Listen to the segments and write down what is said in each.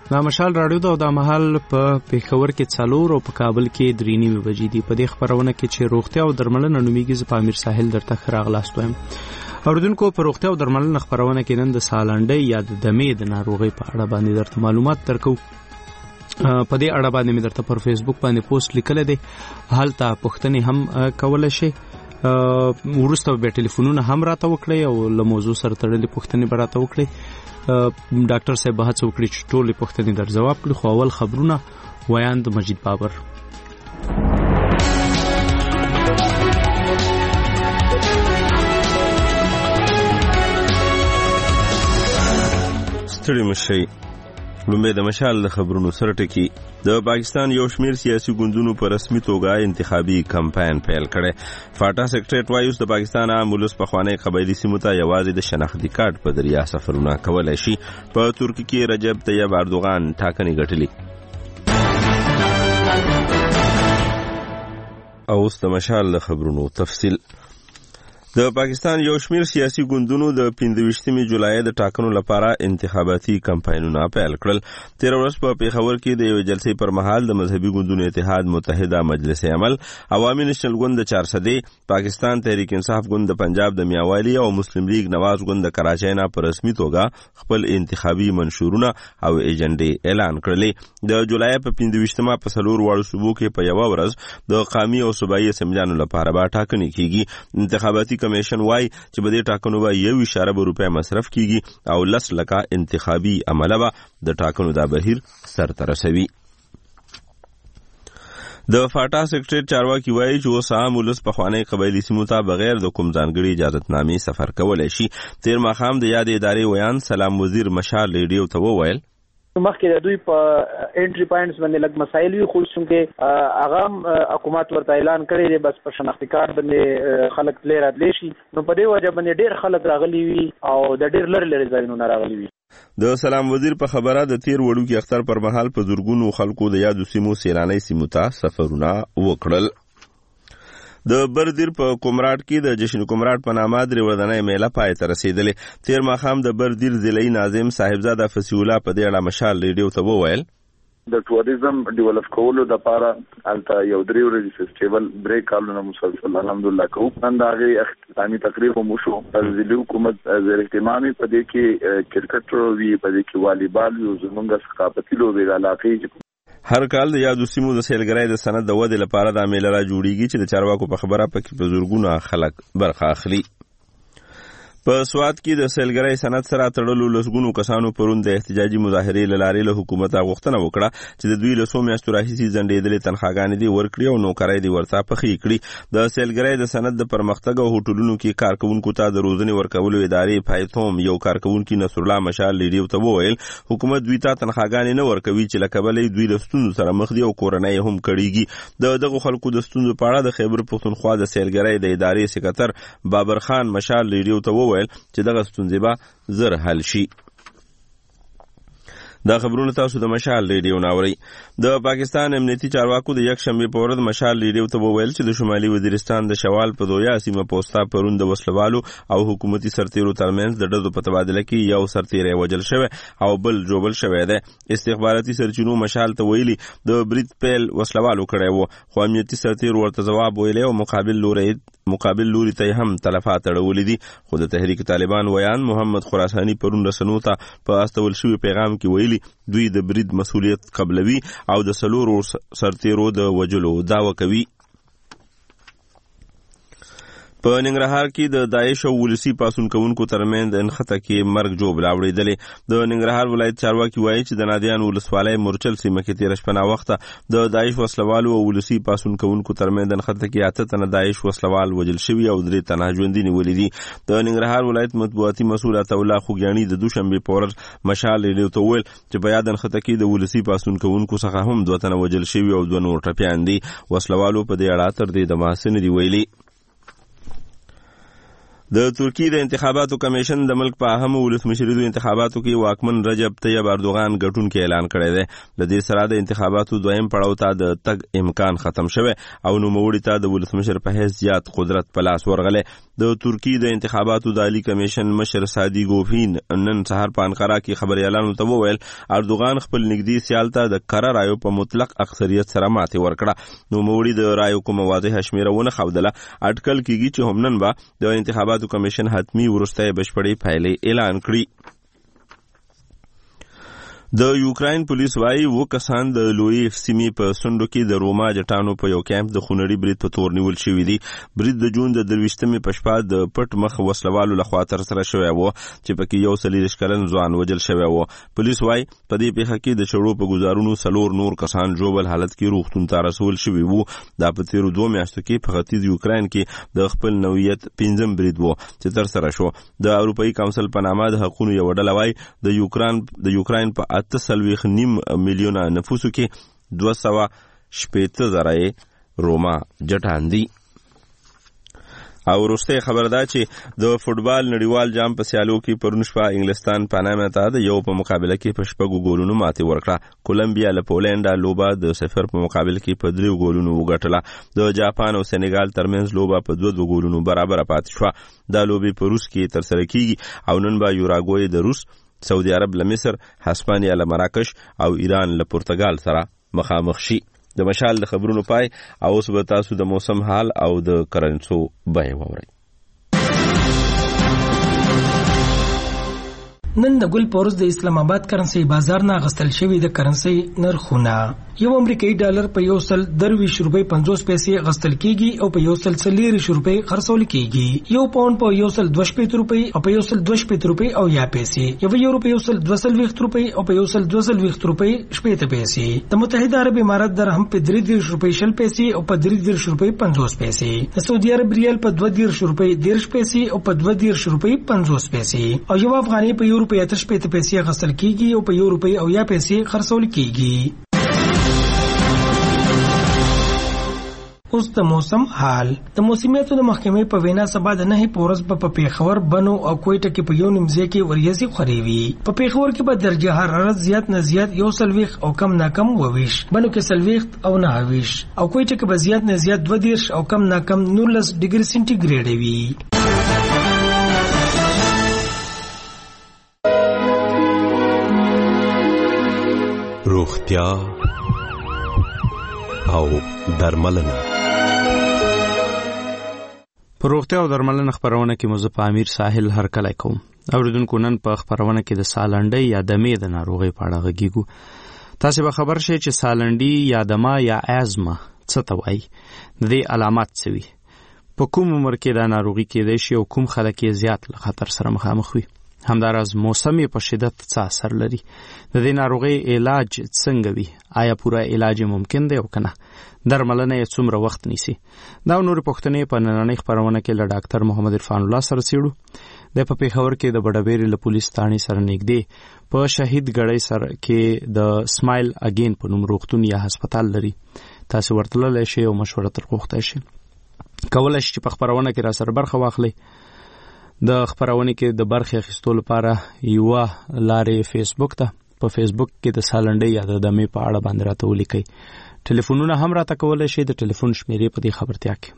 دا مشال راډیو دا او د مهال په پېښور کې 4 او په کابل کې 3:30 بجې دي. په دې خبرونه کې چې روغتیا او درملنه نومیږي زه په امیر ساحل درته ښه راغلاست وایم. اوریدونکو په روغتیا او درملنه خبرونه کې نن د سالنډۍ یا د دمې د ناروغۍ په اړه باندې درته معلومات درکو. په دې اړه باندې مې درته پر فیسبوک باندې پوسټ لیکل دي، هلته پوښتنې هم کولای شي. وروسته به ټلیفونونه هم راته وکړي او له موضوع سره تړلې پوښتنې به راته وکړي. ډاکټر صاحب به هڅه وکړي چې ټولې پوښتنې در ځواب کړي. خو اول خبرونه ویان د مجید بابر. ستړي مشي لومبه د مشال خبرونو سره ټکی. د پاکستان یو شمیر سیاسي ګوندونو په رسمي توګه انتخابي کمپاین پیل کړي. فاټا سیکریټریټ وایي د پاکستان عام ولس په خوانی قبایلی سیمو ته یوازې د شناختی کارت په ذریعہ سفرونه کولای شي. په ترکی کې رجب طیب اردوغان ټاکنې ګټلې. او اوس د مشال خبرونو تفصیل. د پاکستان یو شمیر سیاسي ګوندونو د 25 جولای د ټاکنو لپاره انتخاباتي کمپاینونه پیل کړل. 13 ورځې په پېښور کې د یو جلسې پر مهال د مذهبي ګوندونو اتحاد متحده مجلس عمل، عوامي نېشنل ګوند د 400، پاکستان تحریک انصاف ګوند د پنجاب د میاوالی او مسلم لیگ نواز ګوند د کراچۍ نه په رسمي توګه خپل انتخابي منشورونه او ایجنډې اعلان کړلې. د جولای په 25مه په 4 واړو صوبو کې په یو ورځ د قومي او صوبایي اسمبلیانو لپاره به ټاکنې کیږي. انتخاباتي کمیشن وای چې په دې ټاکنو به 1.2 روپۍ مصرف کیږي او 10 لکه انتخابي عمله به د ټاکنو دا بهیر سرته رسوي. د فاټا سیکریټریټ چارواکي وایي چې اوس عام ولس په خوانی قبایلی سیمو ته بغیر د کوم ځانګړي اجازهتنامې سفر کولای شي. تیر ماښام د یاد ادارې ویان سلام وزیر مشال ریډیو ته وویل مخکې د دوی په انټری پوینټس باندې لږ مسایل وي، خو څنګه هغه حکومت ورته اعلان کړی دی بس په شناختی کارت باندې خلک تللی راتلی شي. نو په دې وجه باندې ډېر خلک راغلي وي او د ډېر لرې ځایونو راغلي وي. د سلام وزیر په خبره د تیر وړوکي اختر پر مهال په زرګونو خلکو د یادو سیمو سیلاني سیمو ته سفرونه وکړل. د بردیر په کومراټ کې د جشن کومراټ په نامه درې ورځنۍ میله پای ته رسیدلې. تیر ماښام د بردیر ضلعي ناظم صاحبزاده فصیح الله په دې اړه مشال ریډیو ته وویل د ټوریزم ډیولپ کولو لپاره الته یو 3 ورځې فیسټیوال بریک کالونه مسلسل الحمدلله کوو. نن دا غي اختتامي تقریبا مو شو. د ضلعي حکومت زیر اهتمامي په دې کې کرکټ وی، په دې کې والیبال یو زمونږ ثقافتي لوبې علاقې. هر کال د یادو سیمو د سیلګرۍ د سند د ودې لپاره د میله را جوړیږي چې د چارواکو په خبره پکې په زورګونه خلک برخه اخلي. په سوات کې د سیلګرۍ سند سره تړلو لسګونو کسانو پرون د احتجاجي مظاهرې له لارې له حکومت غوښتنه وکړه چې د دوی له 2 میاشتو راهیسې ځنډېدلې تنخواګانې دې ورکړي او نوکرۍ دې ورته پخې کړي. د سیلګرۍ د سند د پرمختګ او هوټلونو کې کارکوونکو ته د روزنې ورکولو ادارې پایتوم یو کارکوونکي نصر الله مشال ریډیو ته وویل حکومت دوی ته تنخواګانې نه ورکوي چې له کبله دوی له ستونزو سره مخ دي او کورنۍ هم کړيږي. د دغو خلکو د ستونزو په اړه د خیبر پښتونخوا د سیلګرۍ د ادارې سکرټر بابر خان مشال ریډیو ته وویل چې دغه ستونزې به زر حل شي. دا خبرونه تاسو د مشال ریډیو ناوري. د پاکستان امنیتي چارواکو د یک شنبه په ورځ مشال ریډیو ته وویل چې د شمالي وزیرستان د شوال په دویا سیمه پوسټا پرون د وسلوالو او حکومتي سرتیرو ترمنځ د ډزو په تبادله کې یو سرتیری وژل شوی او بل جوبل شوی دی. استخباراتي سرچینو مشال ته ویلي د بریټ پیل وسلوالو کړی وو، خو امنیتي سرتیر ورته ځواب ویلی او مقابل لوري ته هم تلفات اړولې دي. خو د تحریک طالبان ویان محمد خراساني پرون رسنو ته په استول شوی پیغام کې ویلي دوی د برید مسؤلیت قبلوي او د سلورو سرتیرو د وجلو دعوه کوي. په ننګرهار کې د داعش او ولسی پاسون کوونکو ترمنځ د انخته کې مرګ جوړه اوریدلې. د ننګرهار ولایت چارواکي وایي چې د نادیان ولسوالۍ مورچل سیمه کې 13 شپه وخته د داعش وسلوالو او ولسی پاسون کوونکو ترمنځ د انخته کې 8 تنه داعش وسلوال وژل شوي او 3 تنه ژوندي نیولي دي. د ننګرهار ولایت مطبوعاتي مسؤل عطا الله خوګیانی د دوشنبه په ورځ مشال ریډیو ته ویل چې په یاد انخته کې د ولسی پاسون کوونکو څخه هم 2 تنه وژل شوي او 2 نور ټپیان دي. وسلوالو په دې اړه تر دې د ماسن دی ویلي. د ترکی د انتخاباتو کمیشن د ملک په اهم ولسمشریزو انتخاباتو کې واکمن رجب طیب اردوغان ګټونکي اعلان کړی دی. د دې سره د انتخاباتو دویم پړاو ته د تګ امکان ختم شوی او نوموړي ته د ولسمشر په حیث زیات قدرت په لاس ورغلی. د ترکی د انتخاباتو د عالی کمیشن مشر سادی ګوفین نن سهار په انقره کې خبريالانو ته وویل اردوغان خپل نږدې سیال ته د قرار رایو په مطلق اکثریت سره ماتې ورکړه. نوموړي د رایو کومه واضحه شمیره ونه ښودله. اټکل کېږي چې هم نن به د انتخاباتو کمیشن حتمی وروستۍ بشپړې پایلې اعلان کړي. د یوکراین پولیس وايي و کسان د لویف سیمې په سندو کې د روما جټانو په یو کیمپ د خونړي برید په تور نیول شوی دی. برید د جون د 23 په شپه د پټ مخ وسلوالو لخوا ترسره شوی و چې پکې یو 40 کلن ځوان وجل شوی و. پولیس وايي په دې پیښه کې د چړو په گزارونو 4 نور کسان جوبل حالت کې روغتون ته رسول شوی وو. دا په تیرو 2 میاشتو کې په ختیځ یوکراین کې د خپل نوعیت 5م برید وو چې ترسره شو. د اروپאי کونسل په نامه د حقوقو یو ډله وايي د یوکراین په 8.9 میلیونه نفوسو کې 280,000 روما جټان دي. او وروسته خبر ده چې د فوټبال نړیوال جام په سیالو کې پرون شپه انګلستان پاناما ته د یو په مقابله کې په 6 ګولونو ماتې ورکړه. کولمبیا له پولنډ لوبه د 0 په مقابله کې په 3 ګولونو وګټله. د جاپان او سنگال ترمنځ لوبه په 2 ګولونو برابر پاتې شوه. دا لوبې په روس کې ترسره کیږي او نن به یوراګوای د روس، سعودي عرب له مصر، هسپانیا له مراکش او ایران له پرتګال سره مخامخ شي. د مشال د خبرونو پای او اوس به تاسو د موسم حال او د کرنسو بیه واورئ. نن د ګل پورز د اسلام آباد کرنسي بازار نه غستل شوی د کرنسي نرخونه یو امریکایي ډالر په 123 روپۍ 50 پیسې غستل کیږي او په 140 روپۍ خرڅول کیږي. یو پاوند په 122 روپۍ او په 122 روپۍ او یا پیسې. یو یورو په 122 روپۍ او په 122 روپۍ 70 پیسې. د متحده عرب امارات درهم په 33 روپۍ 60 پیسې او په 33 روپۍ 50 پیسې. د سعودي عرب ریال په 22 روپۍ 10 پیسې او په 22 روپۍ 50 پیسې. او یو افغاني په یورو په 8 پیسې غستل کیږي او په یو روپۍ او یا پیسې خرڅول کیږي. اوس د موسم حال. د موسمیاتو د محکمې په وینا سبا د 9 پورز په پیښور، بنو او کوټه کې په یو نیمځای کې وریځي خوريوي. په پیښور کې په درجه حرارت زیات نه زیات 21 او کم نه کم 22، بنو کې 40 او 29 او کوټه کې به زیات نه زیات 22 او کم نه کم 19 ډیګري سنټیګریډ وي. روغتیا او درملنه. په روغتیا او درملنه خبرونه کې مزه په امیر ساحل هرکلی کوم. اوریدونکو نن په خبرونه کې د سالنډۍ یا دمې د ناروغۍ په اړه غږیږو. تاسو به خبر شئ چې سالنډۍ یا دمه یا ازمه څه ته وایي، د دې علامات څه وي، په کوم عمر کې دا ناروغي کېدای شي او کوم خلک یې زیات له خطر سره مخامخ وي. همداراز موسم په شدت څه اثر لري، د دې ناروغۍ علاج څنګه وي، آیا پوره علاج ممکن دی او کنه، درملنه یې څومره وخت نیسي. دا نور پوښتنې په نننۍ خبرونه کې له ډاکټر محمد عرفان الله سره څېړو. د په پیښور کې د بډبېرې له پولیس تاڼې سره نږدې په شهید ګړۍ سره کې د سمایل اگین په نوم روغتون یا هسپتال لري. تاسو ورتللی شئ او مشوره تر غوښتی شئ. کولی شئ چې په خبرونه کې را سره برخه واخلئ. د خبرونه کې د برخې اخیستو لپاره یو لارې فیسبوک ته، په فیسبوک کې د سالنډۍ یا د دمې په اړه باندې راته ولیکئ. ټلیفونونه هم راته کولی شئ، د ټلیفون شمیرې په دې خبرتیا کې.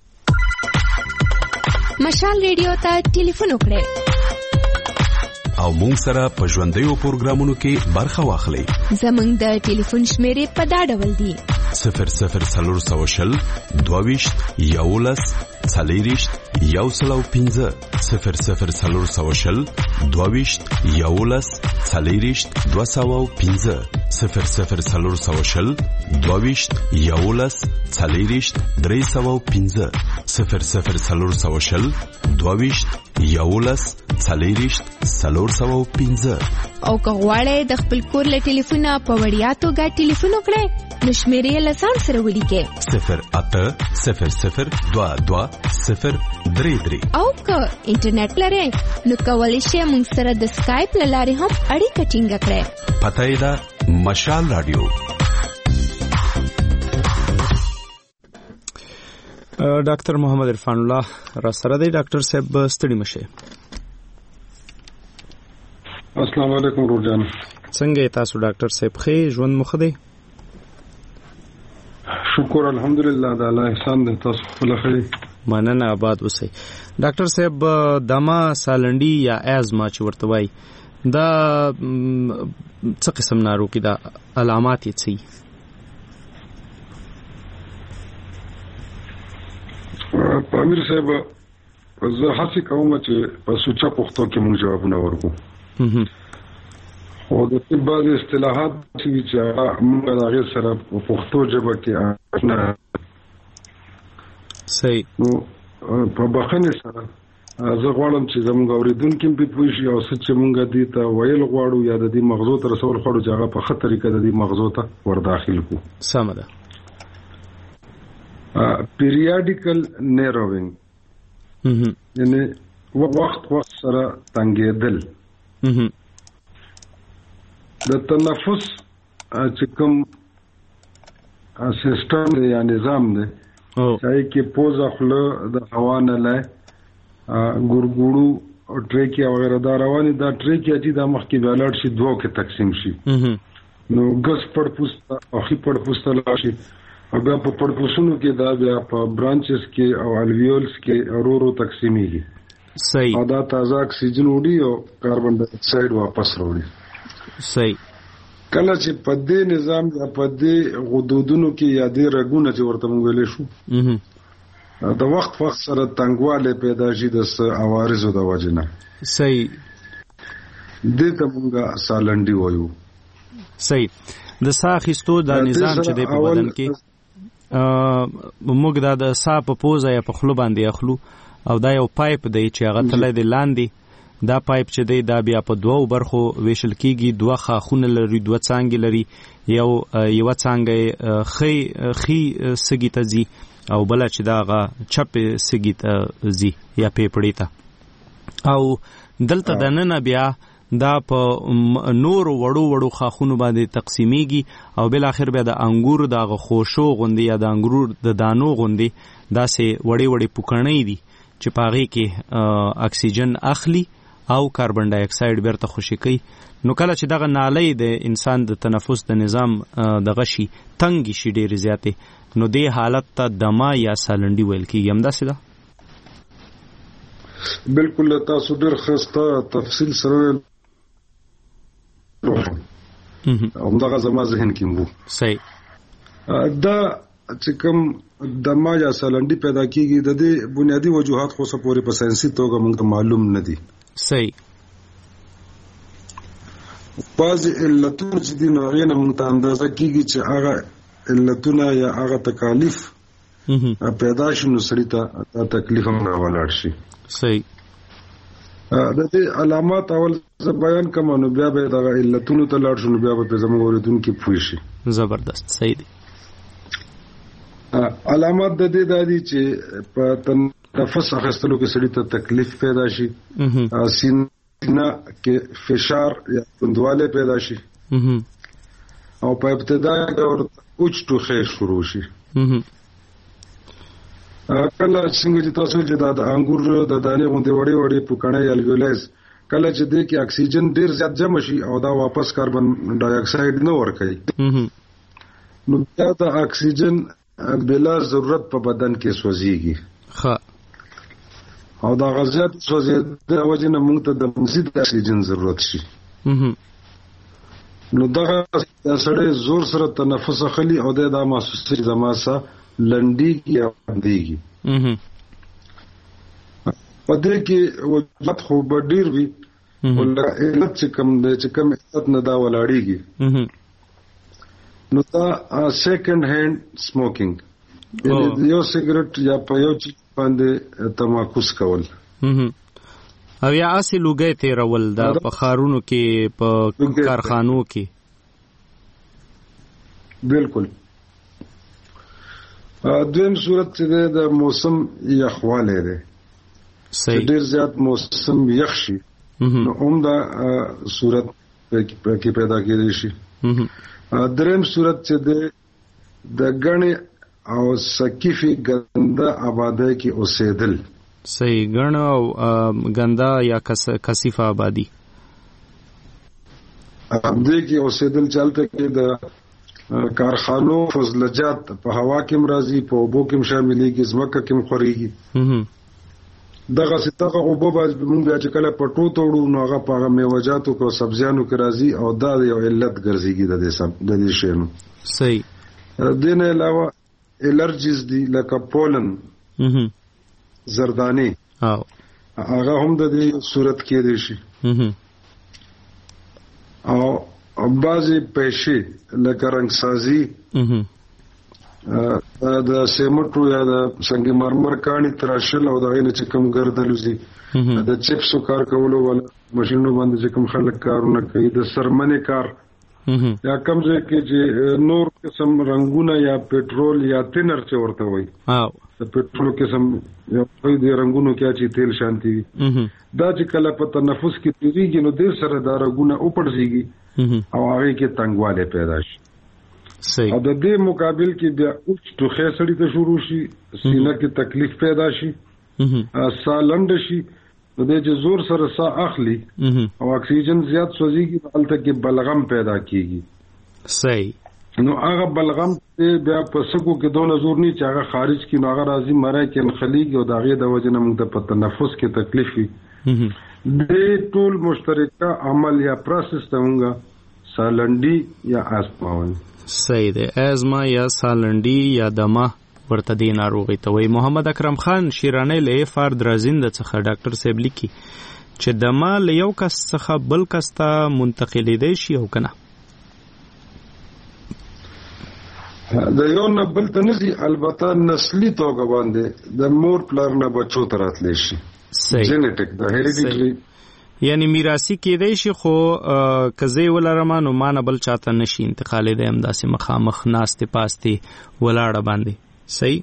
مشال ریډیو ته ټلیفون وکړئ او مونږ سره په ژوندیو پروګرامونو کې برخه واخلئ. زمونږ د ټلیفون شمیرې په دا ډول دي: 0040 22 11 40 105 0040 22 11 40 205 0040 22 11 40 305 0040 22 11 40 305. او که غواړئ د خپل کور له ټلیفونه په وړیا توګه ټلیفون وکړئ نو شمیرې له ځان سره ولیکئ 0800 22 033. او که انټرنیټ لرئ نو کولی شئ موږ سره د سکایپ له لارې هم اړیکه ټینګه کړئ. پته یې ده مشال رادیو. ډاکټر محمد عرفان الله را سره دی. ډاکټر صاحب ستړي مشه. السلام علیکم روجان. څنګه تاسو ډاکټر صاحب؟ خې ژوند مخ دی؟ شکر الحمدلله د الله احسان دی. تاسو خپل خیر؟ مننه آباد اوسئ. ډاکټر صاحب دما سالنډي یا ازما چې ورته وای دا څه قسم ناروغي ده؟ علامات یې څه؟ امیر صاحب زه هڅه کوم چې په سوچا پښتو کې موږ جوابونه ورکو. او د طب بعض اصطلاحات چې موږ هغه سره په پښتو ژبه کې آشنا صحیح نو په بخښنې سره زه غواړم چې زموږ اوریدونکو په پوه شي او څه چې موږ دې ته ویل غواړو یا د دې مغزو ته رسول غواړو چې هغه په خطر طریقه د دې مغزو ته ور داخل کو. سم ده. periodical narrowing یعنی وخت سره تنګېدل د تنفس چې کوم سیستم دی یا نظام دی چې کې پوزه خوله د هوا نه لای ګورګوړو او ټریکیا وغیرہ دا رواني دا ټریکیا چې د مخکې ویلړ شي دوه کې تقسیم شي نو ګس پړپوس او خې پړپوس لاشي او بیا په پړپوسونو کې دا بیا په برانچز کې او الویولز کې اورو تقسیمېږي. صحیح. او دا تازه اکسیجن وړي او کاربن ډای اکساید واپس راوړي. صحیح. کله چې په دې نظام یا په دې غدودونو کې یا دې رګونه چې ورته موږ ویلې شو د وخت سره تنګواله پیدا شي د عوارضو د وجنه. صحیح. دې ته موږ سالنډي وایو. صحیح. د ساه اخیستو د نظام چې د په بدن کې موږ د ساه په پوزه یا په خوله باندې اخلو او دا یو پایپ دی چې هغه تلای دی لاندې. دا پایپ چې دی دا بیا په دوو برخو ویشل کیږي. دوه خاخونه لري، دوه څانګې لري. یو څانګه خي سګی ته ځي او بل چې دا غا چپ سګی ته ځي یا پیپړی ته. او دلته د نن بیا دا په نور وړو خاخونو باندې تقسیمیږي او بل اخر بیا د انګور د خوشو غوندي یا د انګور د دانو غوندي داسې وړي پوکړنې دي چې پاغي کې اکسیجن اخلي او کاربن ډای اکساید بیرته خوشی کوي. نو کله چې دغه نالۍ د انسان د تنفس د نظام د غشي تنګ شي ډېر زیاتې نو دې حالت ته دما یا سالنډي ویل کیږي. هم داسې ده؟ بالکل تاسو ډېر ښه تفصیل سره همدغه زما ذهن کې وو. صحیح. دا چې کوم دما یا سالنډي پیدا کیږي د دې بنیادی وجوهات خو څه پورې په ساينسي توګه موږ معلوم نه دي. صحیح. بعض علتونه چې دي نو هغه نه موږ ته اندازه کیږي چې هغه علتونه یا هغه تکالیف پیدا شي نو سړی ته تکلیف هم راولاړ شي. صحیح. د دې علامات اول ز بیان کوم نو بیا به دا علتونو ته لاړ شو نو بیا به زموږ اوریدونکو پوه شي. زبردست. صحیح دي. علامات د دې دادي چې په تنفس اخیستلو کې سړی ته تکلیف پیدا شي، سینه کې فشار یا توندواله پیدا شي او په ابتدا کې اوچ ټوخه شروع شي. کله څنګه چې تاسو چې د انګور د دانې غوندې وړي پوکڼه یا الویولز کله چې د کې اکسیجن ډیر زیات جمع شي او دا واپس کاربن ډای اکساید نه ورکوي نو دا د اکسیجن بلا ضرورت په بدن کې سوځيږي. او دا غزيات سوځي د وجنه موږ ته د مزید اکسیجن ضرورت شي. نو دا سړی زور سره تنفس اخلي او دا محسوس زماسه لنډي یا باندېږي. په دې کې وجود خو ډیر وي ولکه علت چې کم علت نه دا ولاړېږي. نو دا سیکنډ هاند سموکینګ یو سیګریټ یا په یو چی باندې تماکوس کول او یا اصل لوګي تیرول دا په خارونو کې په کارخانو کې. بالکل. دویم صورت چې د موسم یخواله ده. ډیر زیات موسم یخ شي نو هم دا صورت کې پیدا کېږي شي. دریم صورت چې د غني او سقیفي ګنده آبادی کې اوسېدل. صحیح. ګڼه او ګنده یا کثیفه آبادی دې کې اوسېدل چلته کې د کارخانو فضلجات په هوا کې مرضی په اوبو کې شاملېږي ځمکه کې مخوريږي. دغه ستغه اوبو باز موږ بیا چې کله پټو توړو نو هغه په میوجاتو او سبزیانو کې راځي او دا یو علت ګرځيږي د دې شینو. صحیح. دین علاوه الرجیز دي لکه پولن زردانی او هغه هم د دې صورت کې دي شي. او بعضی پیشي لکه رنگسازی د سیمټو یا د سنگ مرمر کانی تراشل او دغه نه چې کوم ګرځلوزي د چپسو کار کولو ول ماشينو باندې چې کوم خلک کارونه کوي د سرمنې کار یا کوم ځای کې چې نور قسم رنگونه یا پېټرول یا تینر چې ورته وایي د پېټرول قسم یا په دې رنگونو کې چې تیل شانتي وي دا چې کله په تنفس کې تیریږي نو د سره دا رنگونه اوپړځيږي او هغه کې تنګواله پیدا شي. صحیح. او د دې مقابل کې بیا اوچ ټوخه سړی ته شروع شي سینه کې تکلیف پیدا شي ساه لنډ شي نو د دې زور سره ساه اخلي او اکسیجن زیات سوځيږي حالت کې بلغم پیدا کیږي. صحیح. نو هغه بلغم بیا په سکو کې دونه زور نه چې هغه خارج کې نو هغه راځي مړای کې نخليږي او دغه د وجه نه موږ ته په تنفس کې تکلیف وي. د ټول مشترکه عمل یا پروسس ته موږ سالنډي یا آسما وایي. صحیح ده. ازما یا سالنډي یا دمه ورته دی ناروغي ته وایي. محمد اکرم خان شیرانی له فار درازند څخه ډاکټر صاحب لیکي چې دمه له یو کس څخه بل کس ته منتقلی دی شي او کنه د یو نه بل ته نزي البته نسلی توګه باندې د مور پلار نه بچو ته راتلی شي. صحیح. جینټیک د هیریډیټری یعنی میراثي کېدای شي خو کزې ولرم نو مان بل چاته نشي انتقال دی همداسې مخامخ ناستې پاستې ولاړه باندې. صحیح.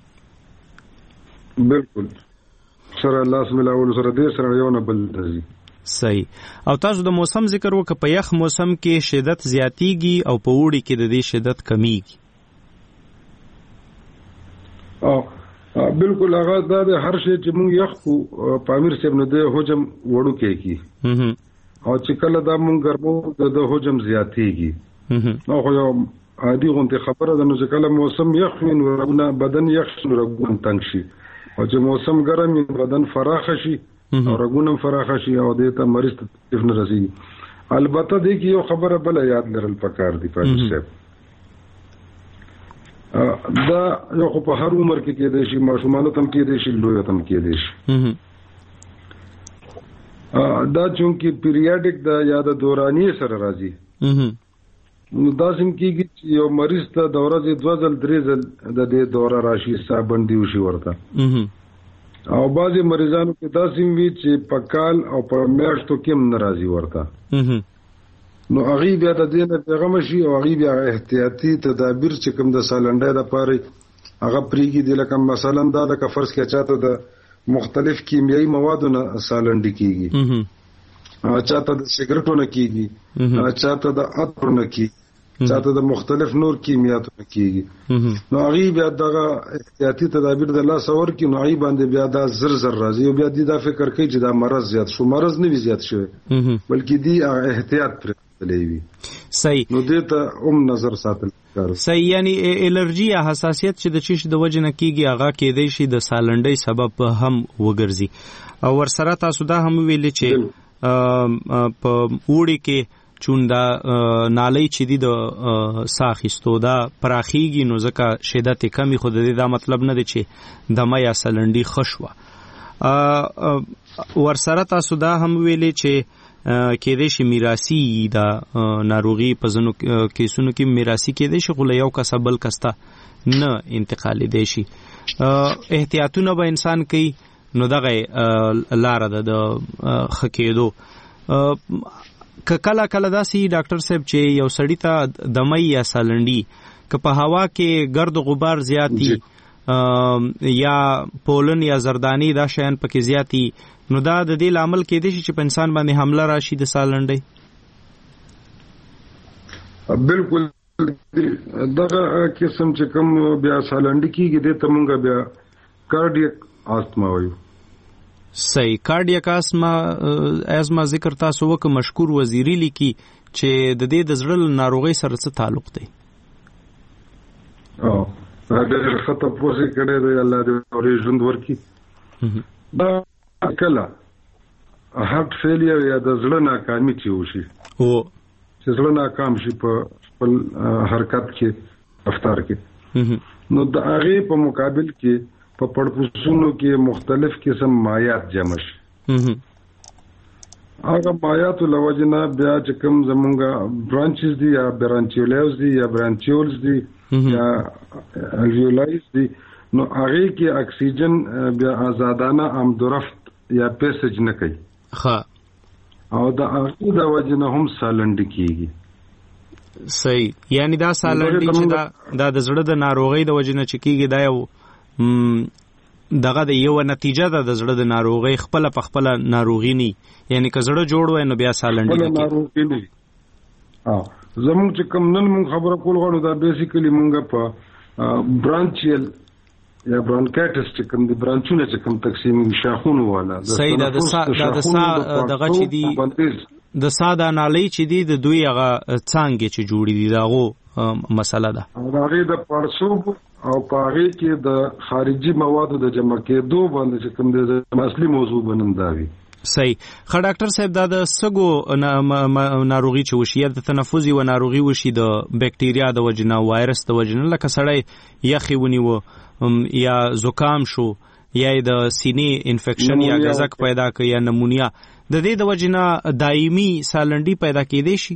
بالکل سره لاس ملاول سره دې سره یو نه بل دزي. صحیح. او تاسو د موسم ذکر وکړه په یخ موسم کې شدت زیاتیږي او په اوړي کې د دې شدت کمیږي. او بالکل هغه دا د هر شی چې موږ یخ کو پامیر صاحب نه د حجم وړو کې کی او چې کله دا موږ ګرمو د حجم زیاتېږي نو خو یو عادي غونډه خبره ده نو چې کله موسم یخ وي نو رګونه بدن یخ نو رګونه تنګ شي او چې موسم ګرم وي بدن فراخ شي او رګونه فراخ شي او دې ته مریض تکلیف نه رسي. البته دې کې یو خبره بل یاد لرل پکار دی پامیر صاحب دا یو خو په هر عمر کې کېدای شي ماشومان ته هم کېدای شي لوی ته هم کېدای شي. دا چونکی پیریاډیک دا یا د دوراني سره راځي نو دا سم کېږي چې یو مریض ته د ورځې 2 ځل 3 ځل د دې دوره راشي سابندي وشي ورته او بعضي مریضانو کې دا سم وي چې په کال او په میاشتو کې هم ناراضي ورته نو هغه بیا د دې نه پیغام شي او هغه بیا احتیاطي تدابیر چې کوم د سالنډۍ د پاره هغه پریږي د لکه مثلا دا د فرض کې چاته د مختلف کیمیاوي موادو نه سالنډي کیږي چاته د سیګریټو نه کیږي چاته د عطر نه کیږي چاته د مختلف نور کیمیاوي نه کیږي نو هغه بیا دغه احتیاطي تدابیر د لاس اور کې نو ای باندې بیا دا زر راځي او بیا د فکر کوي چې دا مرض زیات شو مرض نه وی زیات شوی بلکې دی احتیاط پر لوي. صحیح. نو دې ته نظر ساتل کار. صحیح. یعنی الرجی یا حساسیت چې د چیش د وجه نه کیږي هغه کېدای شي د سالنډۍ سبب هم وګرځي او ورسره تاسو دا هم ویلي چې په اوړي کې چوندا نالۍ چې دی د ساخستو دا پراخیږي نو ځکه شدت کمی خو د دې دا مطلب نه دی چې دمه یا سالنډۍ خشوه. ورسره تاسو دا هم ویلي چې کېدای شي میراثي دا ناروغي په ځینو کیسونو کې میراثي کېدای شي خو له یو کس بل کس ته نه انتقالي دی شي. احتیاطونه به انسان کوي نو دغه لاره ده د خکېدو. کله کله داسې ډاکټر صاحب چې یو سړی ته دمه یا سالنډي که په هوا کې ګرد غبار زیاتی یا پولن یا زردانی دا شیان پکې زیاتی نو دا د دې لامل کېدای شي چې په انسان باندې حمله راشي د سالنډۍ. بالکل دغه قسم چې کوم بیا سالنډ کیږي د تمونګه بیا کارډیک آستما وایو. صحیح. کارډیک آستما ذکر تاسو وک مشکور وزیری لیکي چې د دې د زړه ناروغي سره څه تعلق دی؟ ډېر خطر پوسې کړي دی، الله دې اورې ژوند ورکړي. دا کله هارت فیلیر یا د زړه ناکامي چې وشي، چې زړه ناکام شي په خپل حرکت کې رفتار کې، نو د هغې په مقابل کې په پړپوسونو کې مختلف قسم مایات جمع شي. هغه مایاتو له وجې نه بیا چې کوم زمونږ برانچز دي یا برانچیولیوز دي یا برانچیولز دي یا الویولایز دي، نو هغې کې اکسیجن بیا آزادانه آمدورفت یا پیسج نه کوي، او د هغې د وجې نه هم سالنډي کېږي. صحیح. یعنی دا سالنډي چې دا د زړه د ناروغۍ د وجې نه چې کېږي، دا یو دغه د یو نتیجه ده د زړه د ناروغۍ، خپل په خپل ناروغي نه، یعنی که زړه جوړ وای نو بیا سالنډي نه کېږي. زموږ چې کوم نن موږ خبره کول غواړو دا بیسیکلی موږ په برانچیل یا برانکایټس چې کوم د برانچونه چې کوم تقسیم شاخونو والا. صحیح. دا د سا دغه چې دی د ساده نالۍ چې دی د دوی هغه څانګې چې جوړې دي داغو مسله ده. هغې د پړسوب او په هغې کې د خارجي موادو د جمع کېدو باندې چې کوم د اصلي موضوع بنم دا وي. صحیح. ښه ډاکټر صاحب، دا د سږو ناروغي چې وشي یا د تنفسي و ناروغي وشي د بکټیریا د وجې نه، وایرس د وجې نه، لکه سړی یخې ونیوه یا زکام شو یا د سینې انفیکشن یا ګزک پیدا کړي یا نمونیا، د دې د وجې نه دایمي سالنډي پیدا کېدی شي؟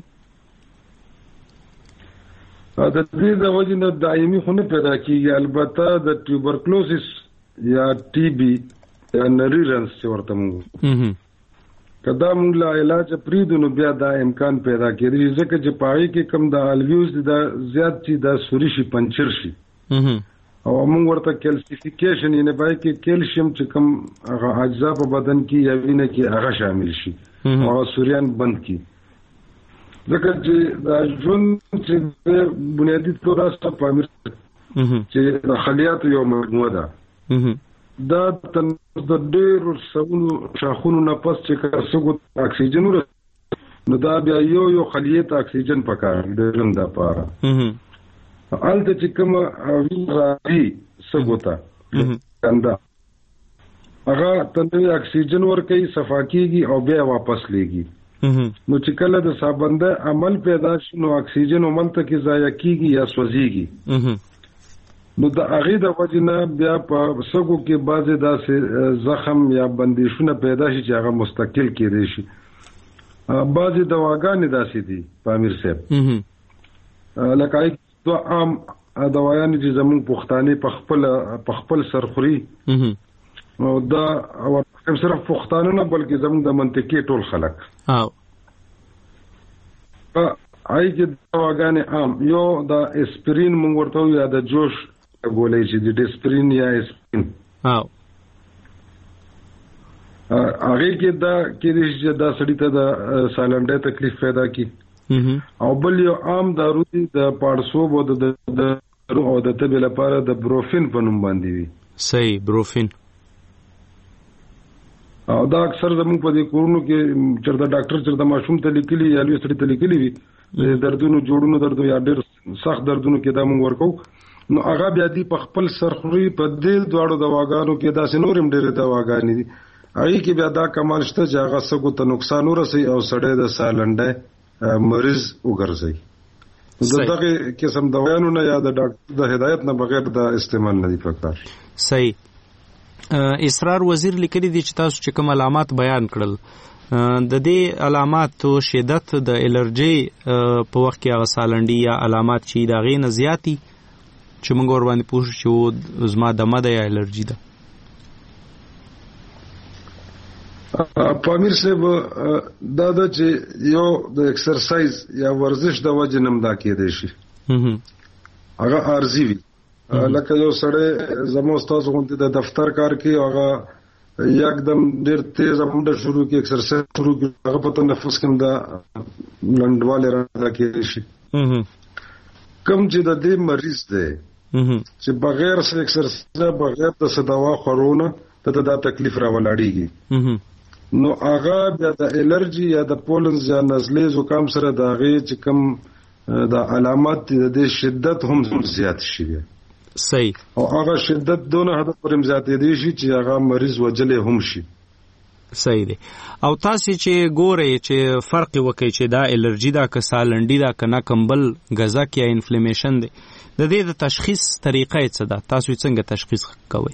د دې د وجې نه دایمي خو نه پیدا کېږي، البته د ټیوبرکلوسس یا ټي بي یا نریرنس چې ورته موږ که دا موږ له علاج پرېږدو نو بیا دا امکان پیدا کېدی شي، ځکه چې په هغې کې کوم د الویوز دي دا زیات چې دا سوري شي، پنچر شي، او موږ ورته کیلسیفیکیشن یعنې په هغې کې کیلشیم چې کوم هغه اجزا په بدن کې یا وینه کې هغه شامل شي او هغه سوریان بند کړي. ځکه چې دا ژوند چې بنیادي طور استه پامیر چې د خلیاتو یو مجموعه ده، دا د ډېرو سوونو شاخونو نه پس چې سږو اکسیجن ورسوي، نو دا بیا یو خلیې ته اکسیجن پکار د ژوند دپاره. هلته چې کومه راځي سږو ته کنده، هغه ته نوی اکسیجن ورکوي، صفا کېږي او بیا واپس لیږي. نو چې کله د سابنده عمل پیدا شي نو اکسیجن هملته کې ضایع کېږي یا سوځېږي، نو د هغې د وجې نه بیا په سږو کې بعضې داسې زخم یا بندیشونه پیدا شي چې هغه مستقل کېدی شي. بعضې دواګانې داسې دي پامیر صاحب، لکه دوه عام دوایانې چې زموږ پښتانې په خپل سر خوري، نو دا صرف پښتانه نه بلکې زموږ د منطقې ټول خلک هغې کې دواګانې عام، یو د اسپرین موږ ورته وایو یا د جوش ګولۍ چې د ډسپرین یا اسپرین، هغې کې دا کېدای شي چې دا سړي ته د سالنډۍ تکلیف پیدا کړي. او بل یو عام دارو دي د پاړسوب او د تبې لپاره د بروفین په نوم باندې وي. صحیح. بروفین. او دا اکثر زموږ په دې کورونو کې چېرته ډاکټر چېرته ماشوم ته لیکلي یا لوی سړي ته لیکلي وي دردونو جوړونو درد یا ډېر سخت دردونو کې دا موږ ورکو، نو هغه بیا دي په خپل سر خوري. په دې دواړو دواګانو کې داسې نور هم ډېرې دواګانې دي، هغې کې بیا دا کمال شته چې هغه سږو ته نقصان ورسوي او سړی د سالنډۍ مریض وګرځي. د دغه قسم دوايانو نه یا د ډاکټر د هدایت نه بغیر دا استعمال نه دی پکار. صحیح. اسرار وزیر لیکلي دي چې تاسو چې کوم علامات بیان کړل، د دې علاماتو شدت د الرجي په وخت کې هغه سالنډي یا علامات چې د هغې نه زیاتي چې موږ ور باندې پوه شو چې زما دمه ده یا الرجي ده؟ پامیر صاحب دا ده چې یو د ایکسرسایز یا ورزش د وجې نه هم دا کېدی شي، هغه عارضي وي. لکه یو سړی زموږ ستاسو غوندې د دفتر کار کوي، هغه یکدم ډېر تیز منډه شروع کړي، ایکسرسایز شروع کړي، هغه په تنفس کې هم دا لنډوالی رادا کېدی شي. کم چې د دې مریض دی چې بغیر ایکسرسایز بغیر د دوا خورونه ته دا تکلیف راولاړیږي نو هغه بیا د الرجی یا د پولنز یا نزلې زکام سره د هغې چې کوم د علامات د شدت هم زیات شي صحیح او هغه شدت دونه حد پورې زیاتېدی شي چې هغه مریض وجلې هم شي صحیح دی او تاسو چې ګورئ چې فرق وکړي چې دا الرجی دا که سالنډي دا که نه کمبل غذا یا انفلیمیشن دی د دې د تشخیص طریقه څه ده تاسو څنګه تشخیص کوئ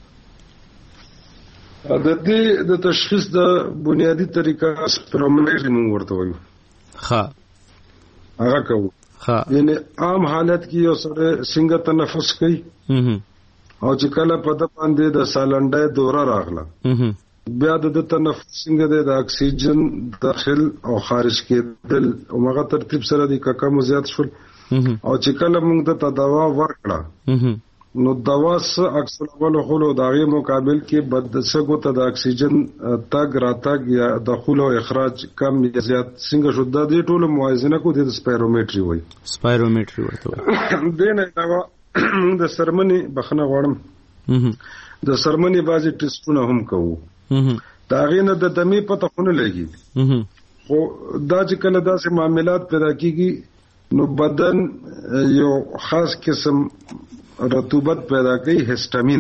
د دې د تشخیص د بنیادی طریقه سپیرومیټری موږ ورته وایو هغه کوو یعنی عام حالت کې یو سره څنګه تنفس کوي او چې کله په د باندې د سالنډي دوره راغله بیا د تنفس څنګه د اکسیجن داخل او خارج کېدل او هغه ترتیب سره د کم زیات شول او چې کله موږ د دوا ورکړه نو دوا څه اکثر اول خلو داغه مقابل کې بد څنګه ته د اکسیجن تاګ راتګ یا دخول او اخراج کم یا زیات څنګه شو د دې ټولو موازنه کو د سپیرومیټری وایي سپیرومیټری ورته دینه دا د سرمنی بخنه غواړم د سرمنی بازي ټیسټونه هم کوو داغه نه د دمي پته خونه لګي خو دا چې کله داسې معاملات پیدا کیږي نو بدن یو خاص قسم رطوبت پیدا کوي هیسټامین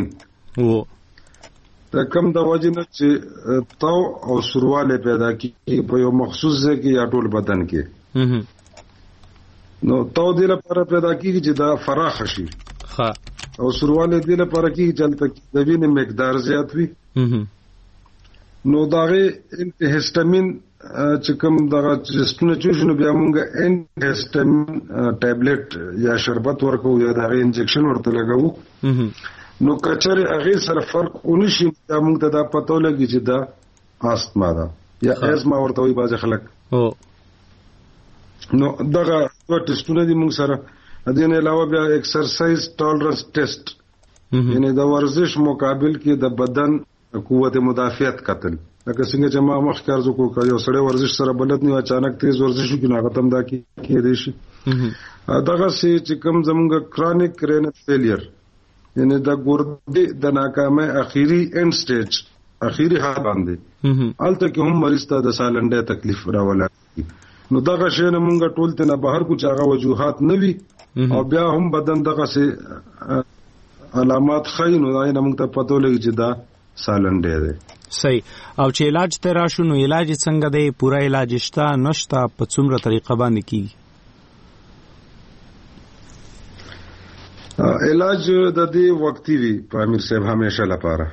د کم د وجه نه چې تو او سرواله پیدا کوي په یو مخصوص ځای کې یا ټول بدن کې نو تو د لپاره پیدا کیږي چې دا فراخ شي او سرواله د لپاره کیږي چې د وینې مقدار زیات وي نو داغه هیسټامین چې کوم دغه ستونه چوشنو بیا مونږه انټهسټامین ټابلیټ یا شربت ورکو یا دغه انجکشن ورته لګاو نو کچره هغه سره فرق ونشي دا مونږ ته دا پته لګي چې دا آستما ده یا ازما ورته وي باز خلک نو دغه ټیسټونه دي مونږ سره د دې نه علاوه بیا ایکسرسایز ټالرنس ټیسټ یعنی د ورزش مقابل کې د بدن قوت مدافعت قتل لکه څنګه چې ما مخکې ارزو کو یو سړی ورزش سره بلد نه اچانک تیز ورزش وکړي نو هغه تم دا کې دی شي دغه چې کوم زمونږ کرونیک رینل فیلیر یعنی د ګردې د ناکامۍ اخیری اینڈ سټیج اخیری حالت باندې الته کې هم مریض ته د سالنډي تکلیف راولي نو دغه شی نه مونږ ټول ته نه بهر کو چاغه وجوهات نه وي او بیا هم بدن دغه سي علامات خاين نو دا نه مونږ ته پته لګي چې دا سالنډي دی صحیح او چې علاج ته راشو نو علاج څنګه دی پورا علاج شته نشته په څومره طریقه باندې کیږي علاج د دې وختي وي په امیر صاحب همیشه لپاره